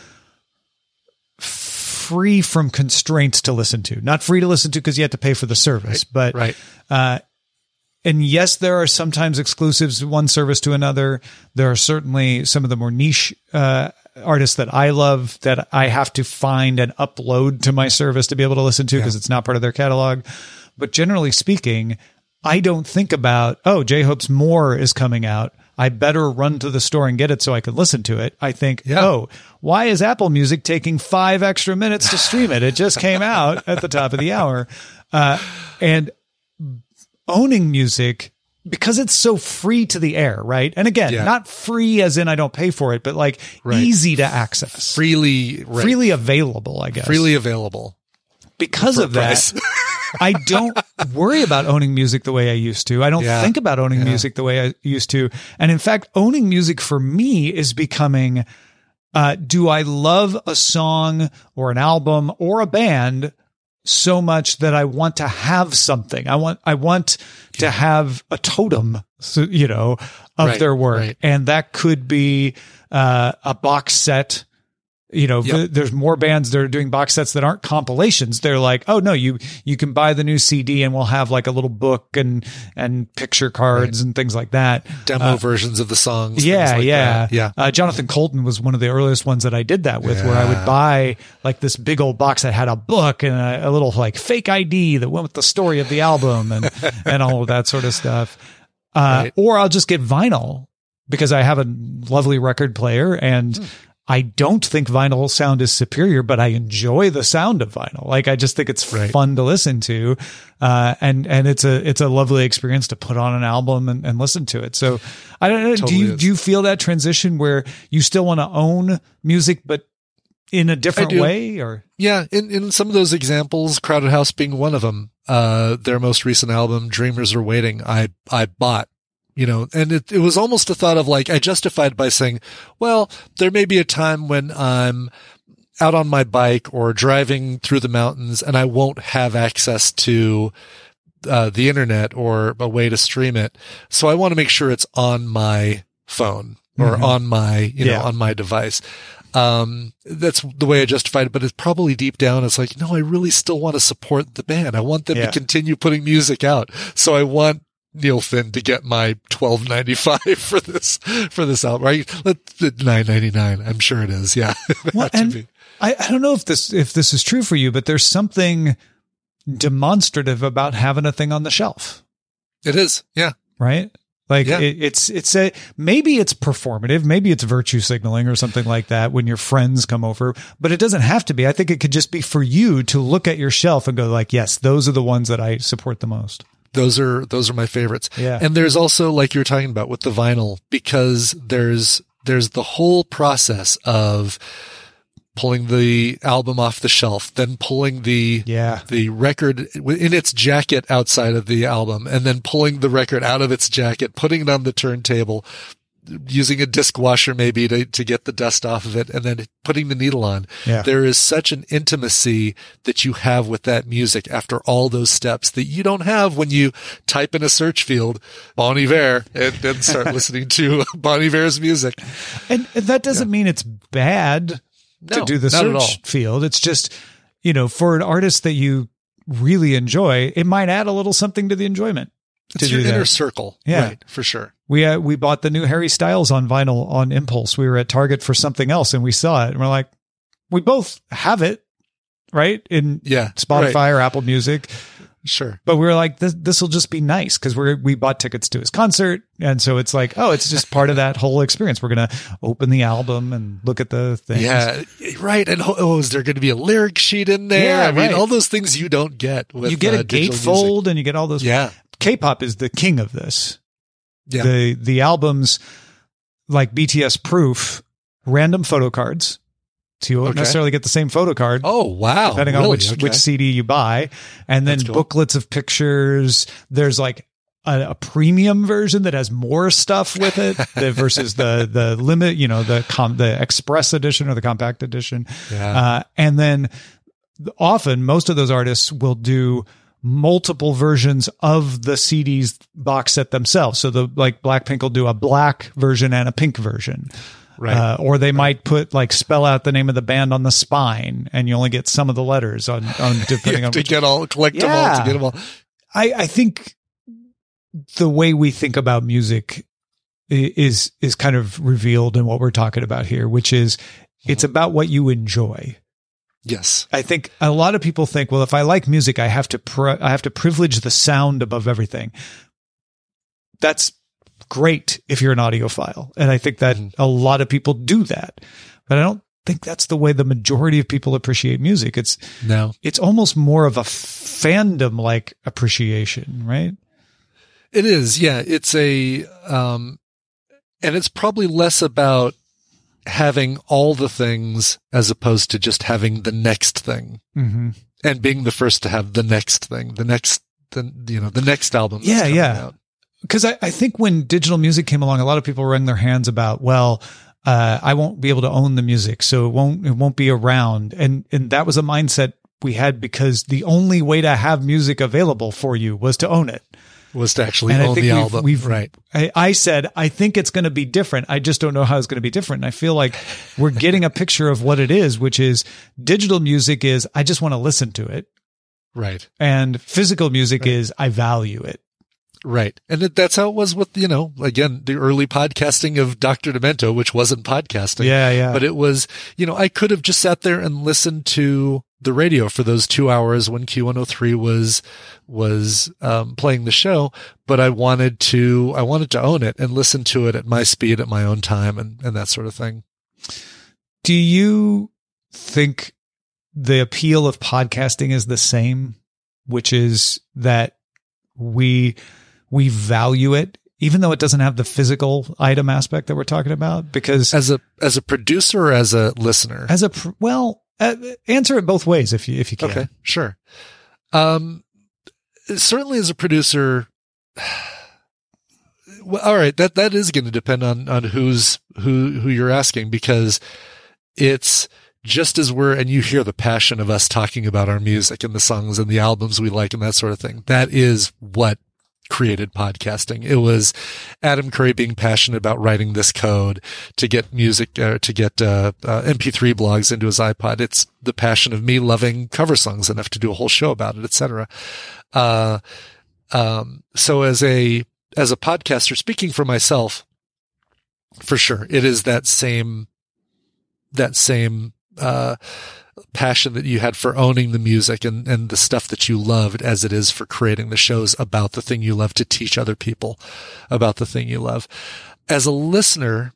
free from constraints to listen to. Not free to listen to because you have to pay for the service, but Right. and yes, there are sometimes exclusives one service to another. There are certainly some of the more niche artists that I love that I have to find and upload to my service to be able to listen to because it's not part of their catalog. But generally speaking, I don't think about, J-Hope's More is coming out. I better run to the store and get it so I can listen to it. I think, why is Apple Music taking 5 extra minutes to stream it? It just came out at the top of the hour. And owning music, because it's so free to the air, right? And again, not free as in I don't pay for it, but like easy to access. Freely available, I guess. Freely available. Because of that, I don't worry about owning music the way I used to. I don't think about owning music the way I used to. And in fact, owning music for me is becoming, do I love a song or an album or a band so much that I want to have something? I want to have a totem, of their work. Right. And that could be, a box set. There's more bands that are doing box sets that aren't compilations. They're like, oh no, you can buy the new CD and we'll have like a little book and picture cards and things like that. Demo versions of the songs. Yeah. Jonathan Colton was one of the earliest ones that I did that with, where I would buy like this big old box that had a book and a little like fake ID that went with the story of the album and all of that sort of stuff. Or I'll just get vinyl because I have a lovely record player and I don't think vinyl sound is superior, but I enjoy the sound of vinyl. Like, I just think it's fun to listen to. And it's a lovely experience to put on an album and listen to it. So I don't know. Totally do you feel that transition where you still want to own music, but in a different way? Or yeah, in some of those examples, Crowded House being one of them, their most recent album, Dreamers Are Waiting, I bought. And it was almost a thought of like, I justified by saying, well, there may be a time when I'm out on my bike or driving through the mountains and I won't have access to the internet or a way to stream it. So I want to make sure it's on my phone or on my, on my device. That's the way I justified it, but it's probably deep down. It's like, no, I really still want to support the band. I want them to continue putting music out. So I want Neil Finn to get my $12.95 for this album, right? $9.99. I'm sure it is. Yeah. Well, and I don't know if this is true for you, but there's something demonstrative about having a thing on the shelf. It is. Yeah. Right. Like maybe it's performative, maybe it's virtue signaling or something like that when your friends come over, but it doesn't have to be. I think it could just be for you to look at your shelf and go like, yes, those are the ones that I support the most. Those are my favorites. Yeah. And there's also, like you were talking about with the vinyl, because there's the whole process of pulling the album off the shelf, then pulling the record in its jacket outside of the album, and then pulling the record out of its jacket, putting it on the turntable, using a disc washer maybe to get the dust off of it, and then putting the needle on. Yeah. There is such an intimacy that you have with that music after all those steps that you don't have when you type in a search field, Bon Iver, and then start listening to Bon Iver's music. And that doesn't mean it's bad to do the search field. It's just, for an artist that you really enjoy, it might add a little something to the enjoyment. It's your inner circle. Yeah. Right, for sure. We bought the new Harry Styles on vinyl on impulse. We were at Target for something else and we saw it and we're like, we both have it, right? In Spotify or Apple Music. Sure. But we were like, this will just be nice because we bought tickets to his concert. And so it's like, it's just part of that whole experience. We're going to open the album and look at the things. Yeah, right. And is there going to be a lyric sheet in there? Yeah, I mean, all those things you don't get with you get a gatefold and you get all those. Yeah. K-pop is the king of this. Yeah. The albums like BTS Proof, random photo cards. So you won't necessarily get the same photo card. Oh, wow. Depending on which CD you buy. And then booklets of pictures. There's like a premium version that has more stuff with it versus the limit, the express edition or the compact edition. Yeah. And then often most of those artists will do multiple versions of the CDs box set themselves. So like Blackpink will do a black version and a pink version. Right. Or they might put spell out the name of the band on the spine, and you only get some of the letters on depending on to get all, collect them all, to get them all. I think the way we think about music is kind of revealed in what we're talking about here, which is it's about what you enjoy. Yes. I think a lot of people think, well, if I like music, I have to privilege the sound above everything. That's great if you're an audiophile. And I think that a lot of people do that, but I don't think that's the way the majority of people appreciate music. It's almost more of a fandom like appreciation, right? It is. Yeah. It's and it's probably less about having all the things as opposed to just having the next thing and being the first to have the next thing, the next album. That's coming out. Because I think when digital music came along, a lot of people wrung their hands about, I won't be able to own the music, so it won't be around. And that was a mindset we had because the only way to have music available for you was to own it. Was to actually own the album. Right. I said, I think it's going to be different. I just don't know how it's going to be different. And I feel like we're getting a picture of what it is, which is digital music is, I just want to listen to it. Right. And physical music is, I value it. Right. And that's how it was with, again, the early podcasting of Dr. Demento, which wasn't podcasting. Yeah. But it was, I could have just sat there and listened to the radio for those 2 hours when Q103 was playing the show, but I wanted to own it and listen to it at my speed, at my own time, and that sort of thing. Do you think the appeal of podcasting is the same, which is that we value it, even though it doesn't have the physical item aspect that we're talking about? Because as a producer or as a listener, answer it both ways if you can. Okay, sure. Certainly as a producer, well, all right, that is going to depend on who you're asking, because it's just as and you hear the passion of us talking about our music and the songs and the albums we like and that sort of thing. That is what created podcasting. It was Adam Curry being passionate about writing this code to get music, to get MP3 blogs into his iPod. It's the passion of me loving cover songs enough to do a whole show about it, etc. So as a podcaster, speaking for myself, for sure, it is that same passion that you had for owning the music and the stuff that you loved as it is for creating the shows about the thing you love, to teach other people about the thing you love. As a listener,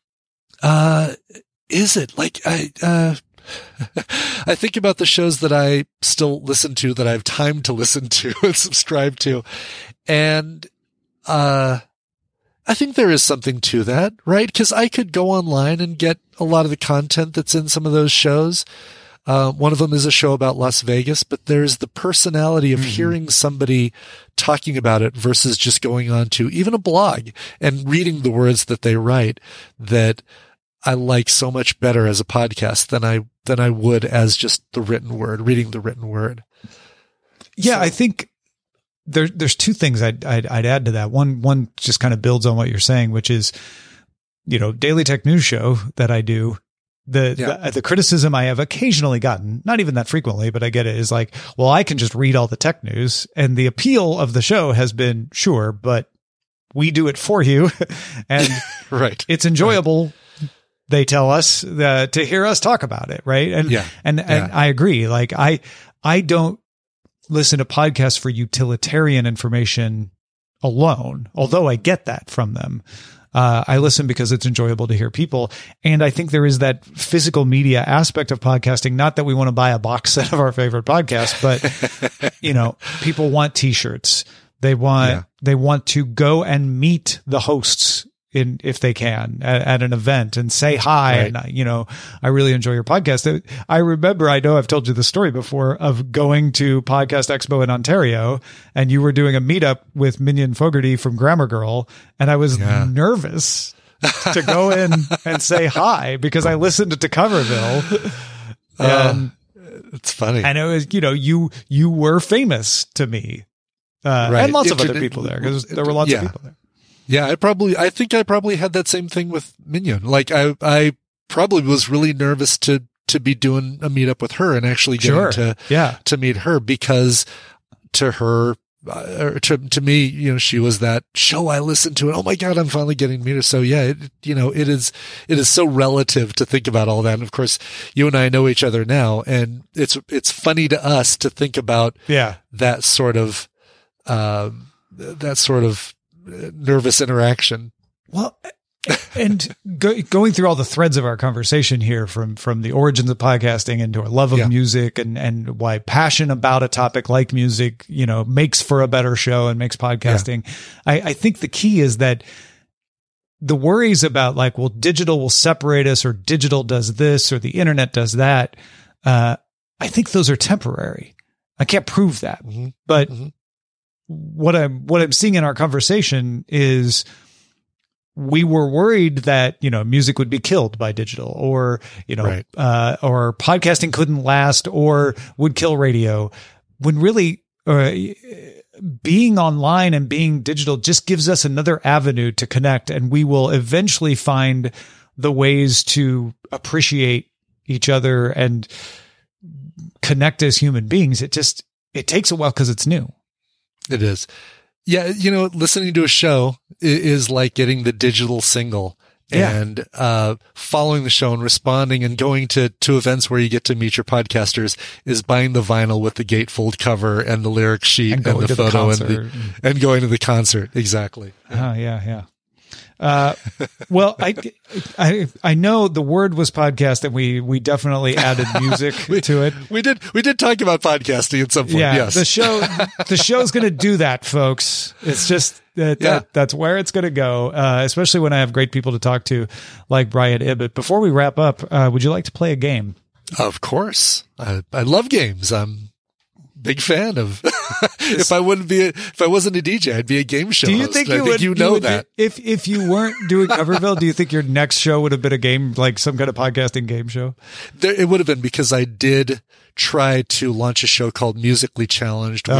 is it like, I think about the shows that I still listen to, that I have time to listen to and subscribe to. And, I think there is something to that, right? Because I could go online and get a lot of the content that's in some of those shows. One of them is a show about Las Vegas, but there's the personality of hearing somebody talking about it versus just going on to even a blog and reading the words that they write, that I like so much better as a podcast than I would as just the written word, reading the written word. Yeah, so I think there's two things I'd add to that. One just kind of builds on what you're saying, which is, Daily Tech News Show that I do. The criticism I have occasionally gotten, not even that frequently, but I get it, is like, well, I can just read all the tech news. And the appeal of the show has been, sure, but we do it for you. And right. It's enjoyable. Right. They tell us to hear us talk about it. Right. And I agree. Like I don't listen to podcasts for utilitarian information alone, although I get that from them. I listen because it's enjoyable to hear people. And I think there is that physical media aspect of podcasting. Not that we want to buy a box set of our favorite podcasts, but people want t-shirts. They want to go and meet the hosts if they can at an event and say hi. Right. And, I really enjoy your podcast. I remember, I know I've told you the story before of going to Podcast Expo in Ontario, and you were doing a meetup with Minion Fogarty from Grammar Girl. And I was nervous to go in and say hi because I listened to Coverville. And It's funny. And it was, you were famous to me. Right. And lots of other people there, because there were lots of people there. Yeah, I think I probably had that same thing with Mignon. Like I probably was really nervous to be doing a meetup with her and actually getting to meet her, because to her, to me, she was that show I listened to, and oh my God, I'm finally getting to meet her. So yeah, it is so relative to think about all that. And of course, you and I know each other now, and it's funny to us to think about that sort of nervous interaction. Well, and going through all the threads of our conversation here, from the origins of podcasting into our love of music, and why passion about a topic like music, makes for a better show and makes podcasting. Yeah. I think the key is that the worries about digital will separate us, or digital does this, or the internet does that. I think those are temporary. I can't prove that, but what I'm seeing in our conversation is we were worried that, music would be killed by digital, or, or podcasting couldn't last, or would kill radio, when really, being online and being digital just gives us another avenue to connect. And we will eventually find the ways to appreciate each other and connect as human beings. It takes a while because it's new. It is. Yeah. Listening to a show is like getting the digital single and, following the show and responding and going to events where you get to meet your podcasters is buying the vinyl with the gatefold cover and the lyric sheet and the photo and going to the concert. Exactly. Yeah. Yeah. Well, I know the word was podcast, and we definitely added music to it. We did talk about podcasting at some point. Yeah, yes. The show's going to do that, folks. It's just that's where it's going to go. Especially when I have great people to talk to, like Brian Ibbott. Before we wrap up, would you like to play a game? Of course. I love games. I'm big fan of. If I wasn't a DJ, I'd be a game show host. Think I think you know that. If you weren't doing Coverville, do you think your next show would have been a game, like some kind of podcasting game show? It would have been, because I did try to launch a show called Musically Challenged,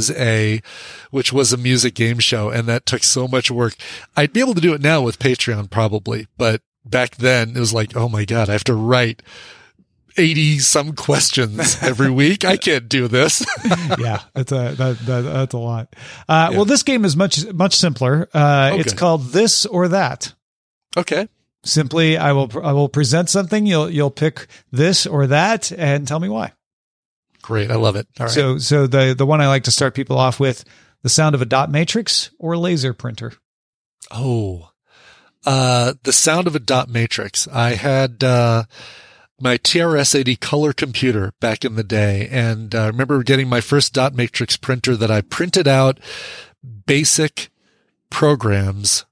which was a music game show, and that took so much work. I'd be able to do it now with Patreon probably, but back then it was like, oh my God, I have to write 80 some questions every week. I can't do this. Yeah, that's a lot. Well, this game is much simpler. It's called This or That. Okay. Simply, I will present something. You'll pick this or that and tell me why. Great. I love it. All right. So the one I like to start people off with: the sound of a dot matrix or laser printer. Oh, the sound of a dot matrix. I had, my TRS-80 color computer back in the day. And I remember getting my first dot matrix printer that I printed out basic programs,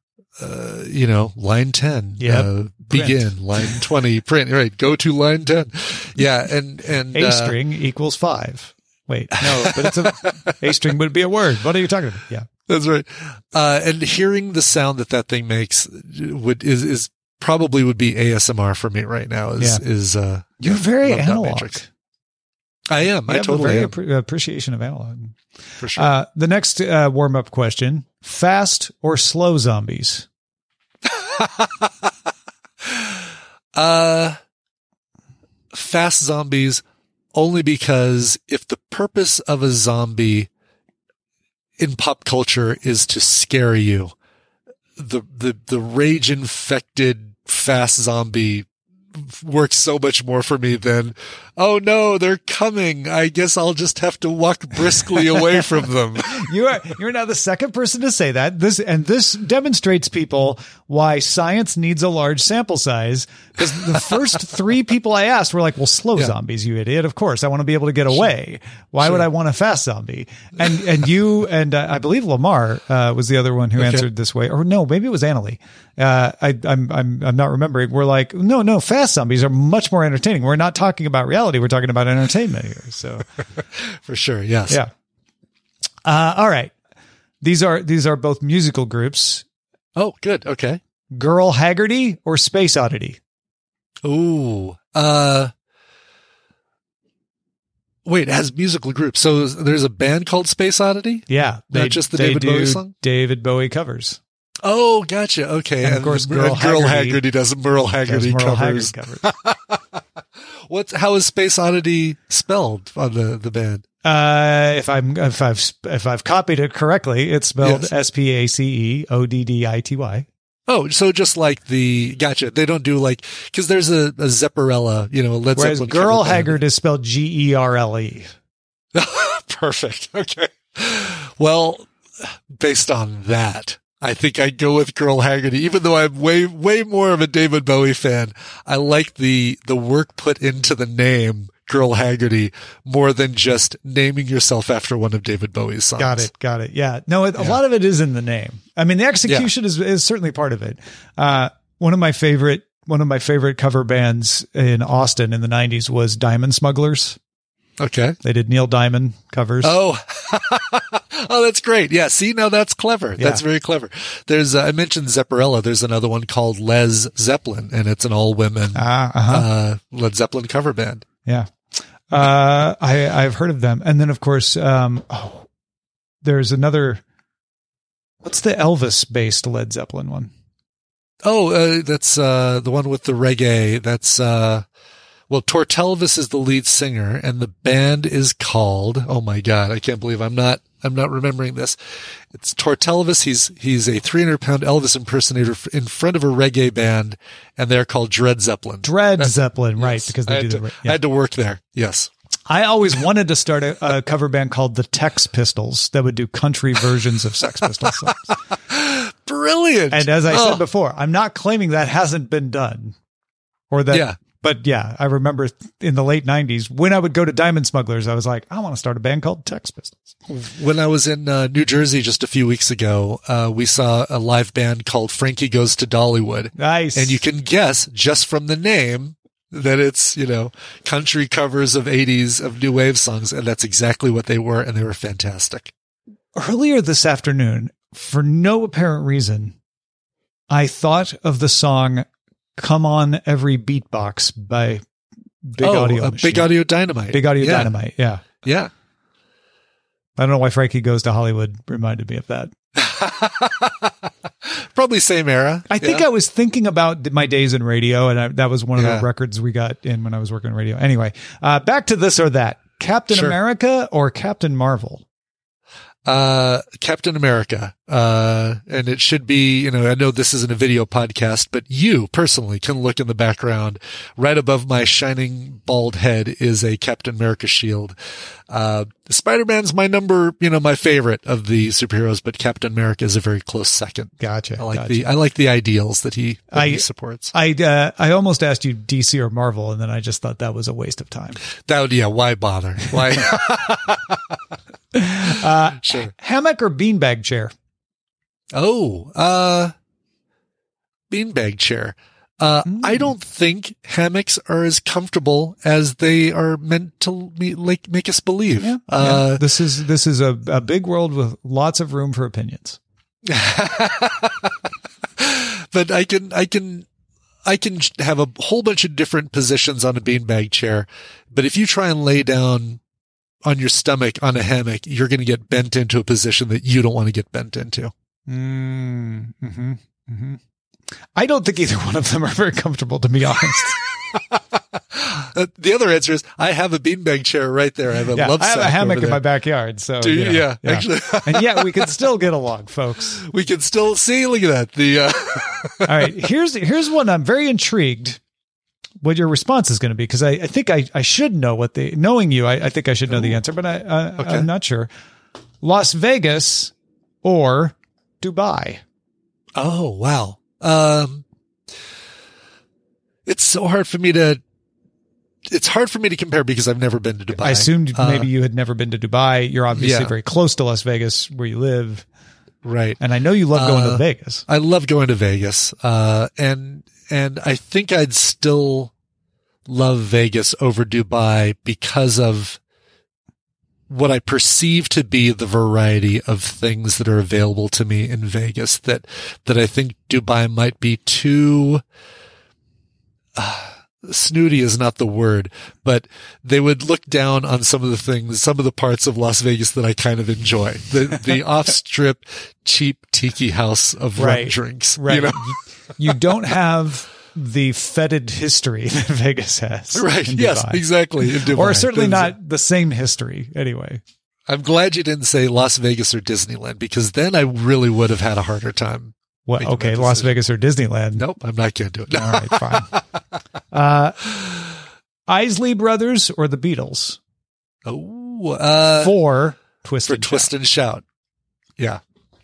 line 10, begin, line 20, print, right, go to line 10. Yeah. And A string equals 5. Wait, no, but A string would be a word. What are you talking about? Yeah. That's right. And hearing the sound that thing makes is probably would be ASMR for me right now. You're very analog. I am. I totally am. Appreciation of analog. For sure. The next warm up question: fast or slow zombies? Fast zombies, only because if the purpose of a zombie in pop culture is to scare you, the rage infected fast zombie works so much more for me than, oh no, they're coming, I guess I'll just have to walk briskly away from them. You're now the second person to say that. This demonstrates people why science needs a large sample size, because the first 3 people I asked were like, well, slow zombies, you idiot. Of course, I want to be able to get away. Why would I want a fast zombie? And you, and I believe Lamar was the other one who answered this way, or no, maybe it was Annalie. I'm not remembering. We're like, no, fast zombies are much more entertaining. We're not talking about reality. We're talking about entertainment here. So for sure. Yes. Yeah. All right. These are both musical groups. Oh, good. Okay. Girl Haggerty or Space Oddity? Ooh. Wait, it has musical groups. So there's a band called Space Oddity? Yeah. Not just the David Bowie song? David Bowie covers. Oh, gotcha. Okay. And of course, Girl Haggerty does Merle Haggerty covers. How is Space Oddity spelled on the band? If I've copied it correctly, it's spelled SPACEODDITY. Oh, so just like gotcha. They don't do because there's a Zepparella, a Led Whereas Zeppelin. Girl Haggard is spelled GERLE. Perfect. Okay. Well, based on that, I think I'd go with Girl Haggerty, even though I'm way more of a David Bowie fan. I like the work put into the name Girl Haggerty more than just naming yourself after one of David Bowie's songs. Got it. Yeah. No, a lot of it is in the name. I mean, the execution is certainly part of it. One of my favorite cover bands in Austin in the 90s was Diamond Smugglers. Okay. They did Neil Diamond covers. Oh, that's great. Yeah. See, now that's clever. Yeah. That's very clever. There's, I mentioned Zepparella. There's another one called Les Zeppelin, and it's an all women, Led Zeppelin cover band. Yeah. I've heard of them. And then of course, there's another, what's the Elvis based Led Zeppelin one? Oh, that's, the one with the reggae. That's, Tortelvis is the lead singer, and the band is called, oh my God, I can't believe I'm not remembering this. It's Tortelvis. He's a 300-pound Elvis impersonator in front of a reggae band, and they're called Dread Zeppelin. Zeppelin, right? Yes, because they I had to work there. Yes. I always wanted to start a cover band called the Tex Pistols that would do country versions of Sex Pistols songs. Brilliant. And as I said before, I'm not claiming that hasn't been done, or that. Yeah. But yeah, I remember in the late 90s when I would go to Diamond Smugglers, I was like, I want to start a band called Tex Pistols. When I was in New Jersey just a few weeks ago, we saw a live band called Frankie Goes to Dollywood. Nice. And you can guess just from the name that it's, country covers of 80s of new wave songs. And that's exactly what they were. And they were fantastic. Earlier this afternoon, for no apparent reason, I thought of the song Come On Every Beatbox by Big Audio Machine. Big Audio Dynamite. Big Audio Dynamite, yeah. Yeah. I don't know why Frankie Goes to Hollywood reminded me of that. Probably same era. I think I was thinking about my days in radio, and that was one of the records we got in when I was working in radio. Anyway, back to this or that. Captain America or Captain Marvel? Captain America. And it should be, I know this isn't a video podcast, but you personally can look in the background. Right above my shining bald head is a Captain America shield. Spider-Man's my my favorite of the superheroes, but Captain America is a very close second. Gotcha. I like the ideals that he supports. I almost asked you DC or Marvel, and then I just thought that was a waste of time. Why bother? Why? Sure. Hammock or beanbag chair? Oh, beanbag chair. I don't think hammocks are as comfortable as they are meant to make us believe. Yeah. This is a big world with lots of room for opinions. But I can have a whole bunch of different positions on a beanbag chair. But if you try and lay down on your stomach on a hammock, you're going to get bent into a position that you don't want to get bent into. Mm-hmm. Mm-hmm. I don't think either one of them are very comfortable, to be honest. The other answer is I have a beanbag chair right there. I have a love sack. I have a hammock in my backyard. So do you? Yeah. Actually. And yet we can still get along, folks. We can still see. Look at that. All right. Here's one I'm very intrigued what your response is going to be, because I think I should know knowing you, I think I should know the answer, but I'm not sure. Las Vegas or Dubai? Oh, wow. It's so hard for me to compare because I've never been to Dubai. I assumed maybe you had never been to Dubai. You're obviously very close to Las Vegas where you live. Right. And I know you love going to Vegas. I love going to Vegas. And I think I'd still love Vegas over Dubai because of what I perceive to be the variety of things that are available to me in Vegas that I think Dubai might be too, snooty is not the word, but they would look down on some of the parts of Las Vegas that I kind of enjoy. The off-strip, cheap tiki house of rum drinks. Right. You know? You don't have the fetid history that Vegas has. Right. in Yes, Divine. exactly. In Divine. Or certainly not the same history anyway. I'm glad you didn't say Las Vegas or Disneyland, because then I really would have had a harder time. Well, okay, Las Vegas or Disneyland. Nope, I'm not going to do it. All right, fine. Isley Brothers or the Beatles? For Twist and Twist Shout. and Shout. Yeah.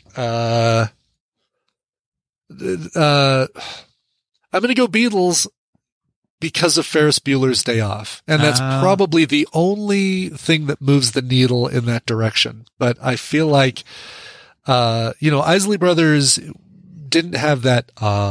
I'm going to go Beatles because of Ferris Bueller's Day Off. And that's probably the only thing that moves the needle in that direction. But I feel like, Isley Brothers didn't have that,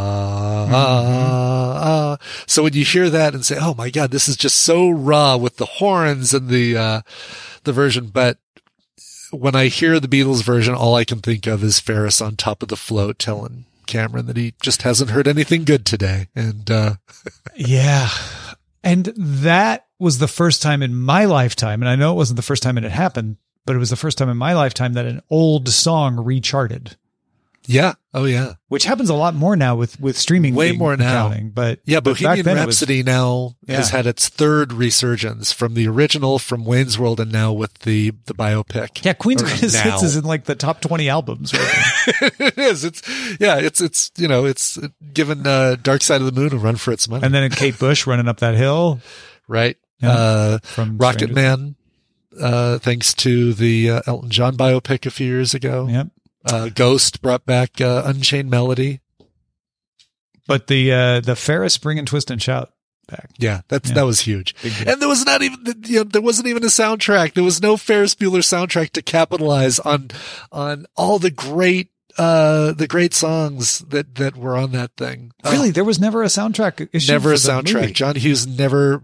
So when you hear that and say, oh my God, this is just so raw with the horns and the version. But when I hear the Beatles version, all I can think of is Ferris on top of the float telling Cameron that he just hasn't heard anything good today. And, yeah. And that was the first time in my lifetime, and I know it wasn't the first time it had happened, but it was the first time in my lifetime that an old song recharted. Yeah. Oh, yeah. Which happens a lot more now with streaming. Way more now. Accounting, but yeah, but back Bohemian then Rhapsody now has had its third resurgence from the original, from Wayne's World, and now with the biopic. Yeah, Queen's Greatest Hits is in like the top 20 albums. Right? It is. It's given Dark Side of the Moon a run for its money. And then Kate Bush running up that hill. Right. From Rocket Man, thanks to the Elton John biopic a few years ago. Yep. Ghost brought back Unchained Melody. But the Ferris bringing Twist and Shout back. Yeah, that was huge. And there was not even, there wasn't even a soundtrack. There was no Ferris Bueller soundtrack to capitalize on all the great songs that were on that thing. Really? There was never a soundtrack issue? Never a for the soundtrack. movie? John Hughes never,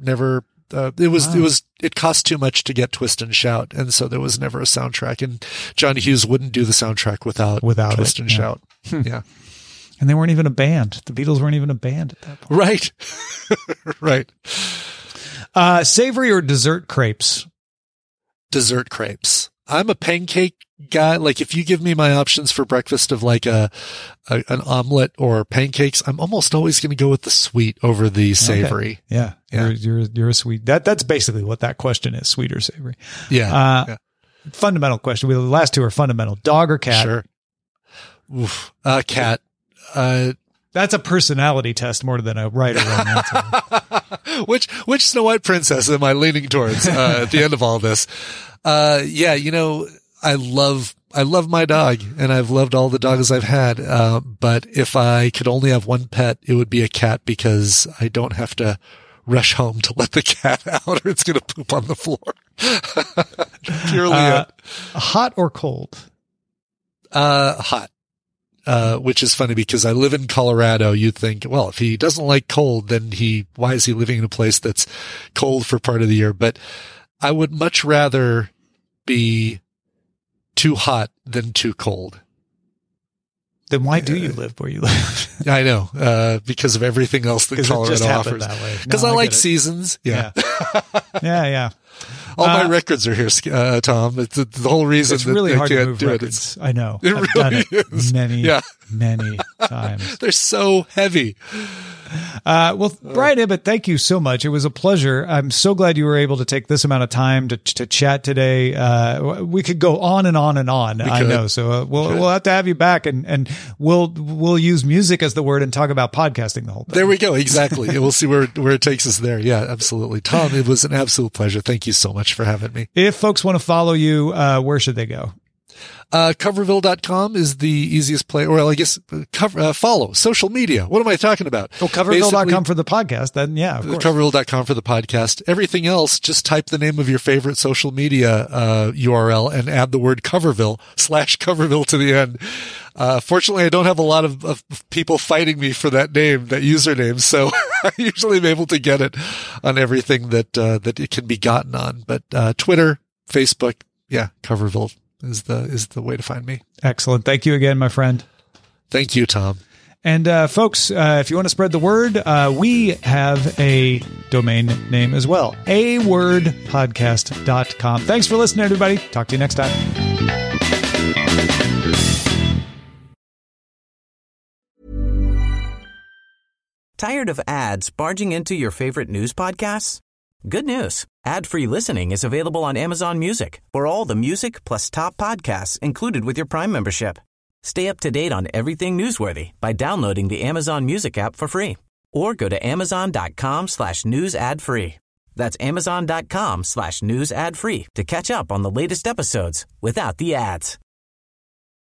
it cost too much to get Twist and Shout. And so there was never a soundtrack, and John Hughes wouldn't do the soundtrack without Twist and Shout. Yeah. And they weren't even a band. The Beatles weren't even a band at that point. Right. Right. Savory or dessert crepes? Dessert crepes. I'm a pancake guy. Like, if you give me my options for breakfast of like an omelet or pancakes, I'm almost always going to go with the sweet over the savory. Okay. Yeah. You're a sweet. That's basically what that question is, sweet or savory. Yeah. Fundamental question. The last two are fundamental. Dog or cat? Sure. Oof. Cat. That's a personality test more than a right or wrong answer. Which Snow White princess am I leaning towards at the end of all this? I love my dog, and I've loved all the dogs I've had. But if I could only have one pet, it would be a cat, because I don't have to rush home to let the cat out, or it's going to poop on the floor. Purely hot or cold? Hot. Which is funny because I live in Colorado. You'd think, well, if he doesn't like cold, then why is he living in a place that's cold for part of the year? But I would much rather be too hot than too cold. Then why do you live where you live? I know, because of everything else that Colorado offers. Because I like seasons. Yeah. Yeah. All my records are here, Tom. It's the whole reason it's really that hard I can't to move do records. I know. It I've really done it is. Many times. They're so heavy. Well, Brian Ibbott, thank you so much. It was a pleasure. I'm so glad you were able to take this amount of time to chat today. We could go on and on and on. I know. So we'll have to have you back, and we'll use music as the word and talk about podcasting the whole thing. There we go. Exactly. We'll see where it takes us there. Yeah, absolutely. Tom, it was an absolute pleasure. Thank you so much for having me. If folks want to follow you, where should they go? Coverville.com is the easiest place, or I guess follow social media. What am I talking about? Oh, Coverville.com for the podcast. Then yeah, of course. Coverville.com for the podcast. Everything else, just type the name of your favorite social media, URL and add the word Coverville/Coverville to the end. Fortunately, I don't have a lot of people fighting me for that username. So I usually am able to get it on everything that it can be gotten on. But, Twitter, Facebook, Coverville is the way to find me. Excellent. Thank you again, my friend. Thank you, Tom. And folks, if you want to spread the word, we have a domain name as well, awordpodcast.com. Thanks for listening, everybody. Talk to you next time. Tired of ads barging into your favorite news podcasts? Good news. Ad-free listening is available on Amazon Music for all the music plus top podcasts included with your Prime membership. Stay up to date on everything newsworthy by downloading the Amazon Music app for free or go to amazon.com/news ad free. That's amazon.com/news ad free to catch up on the latest episodes without the ads.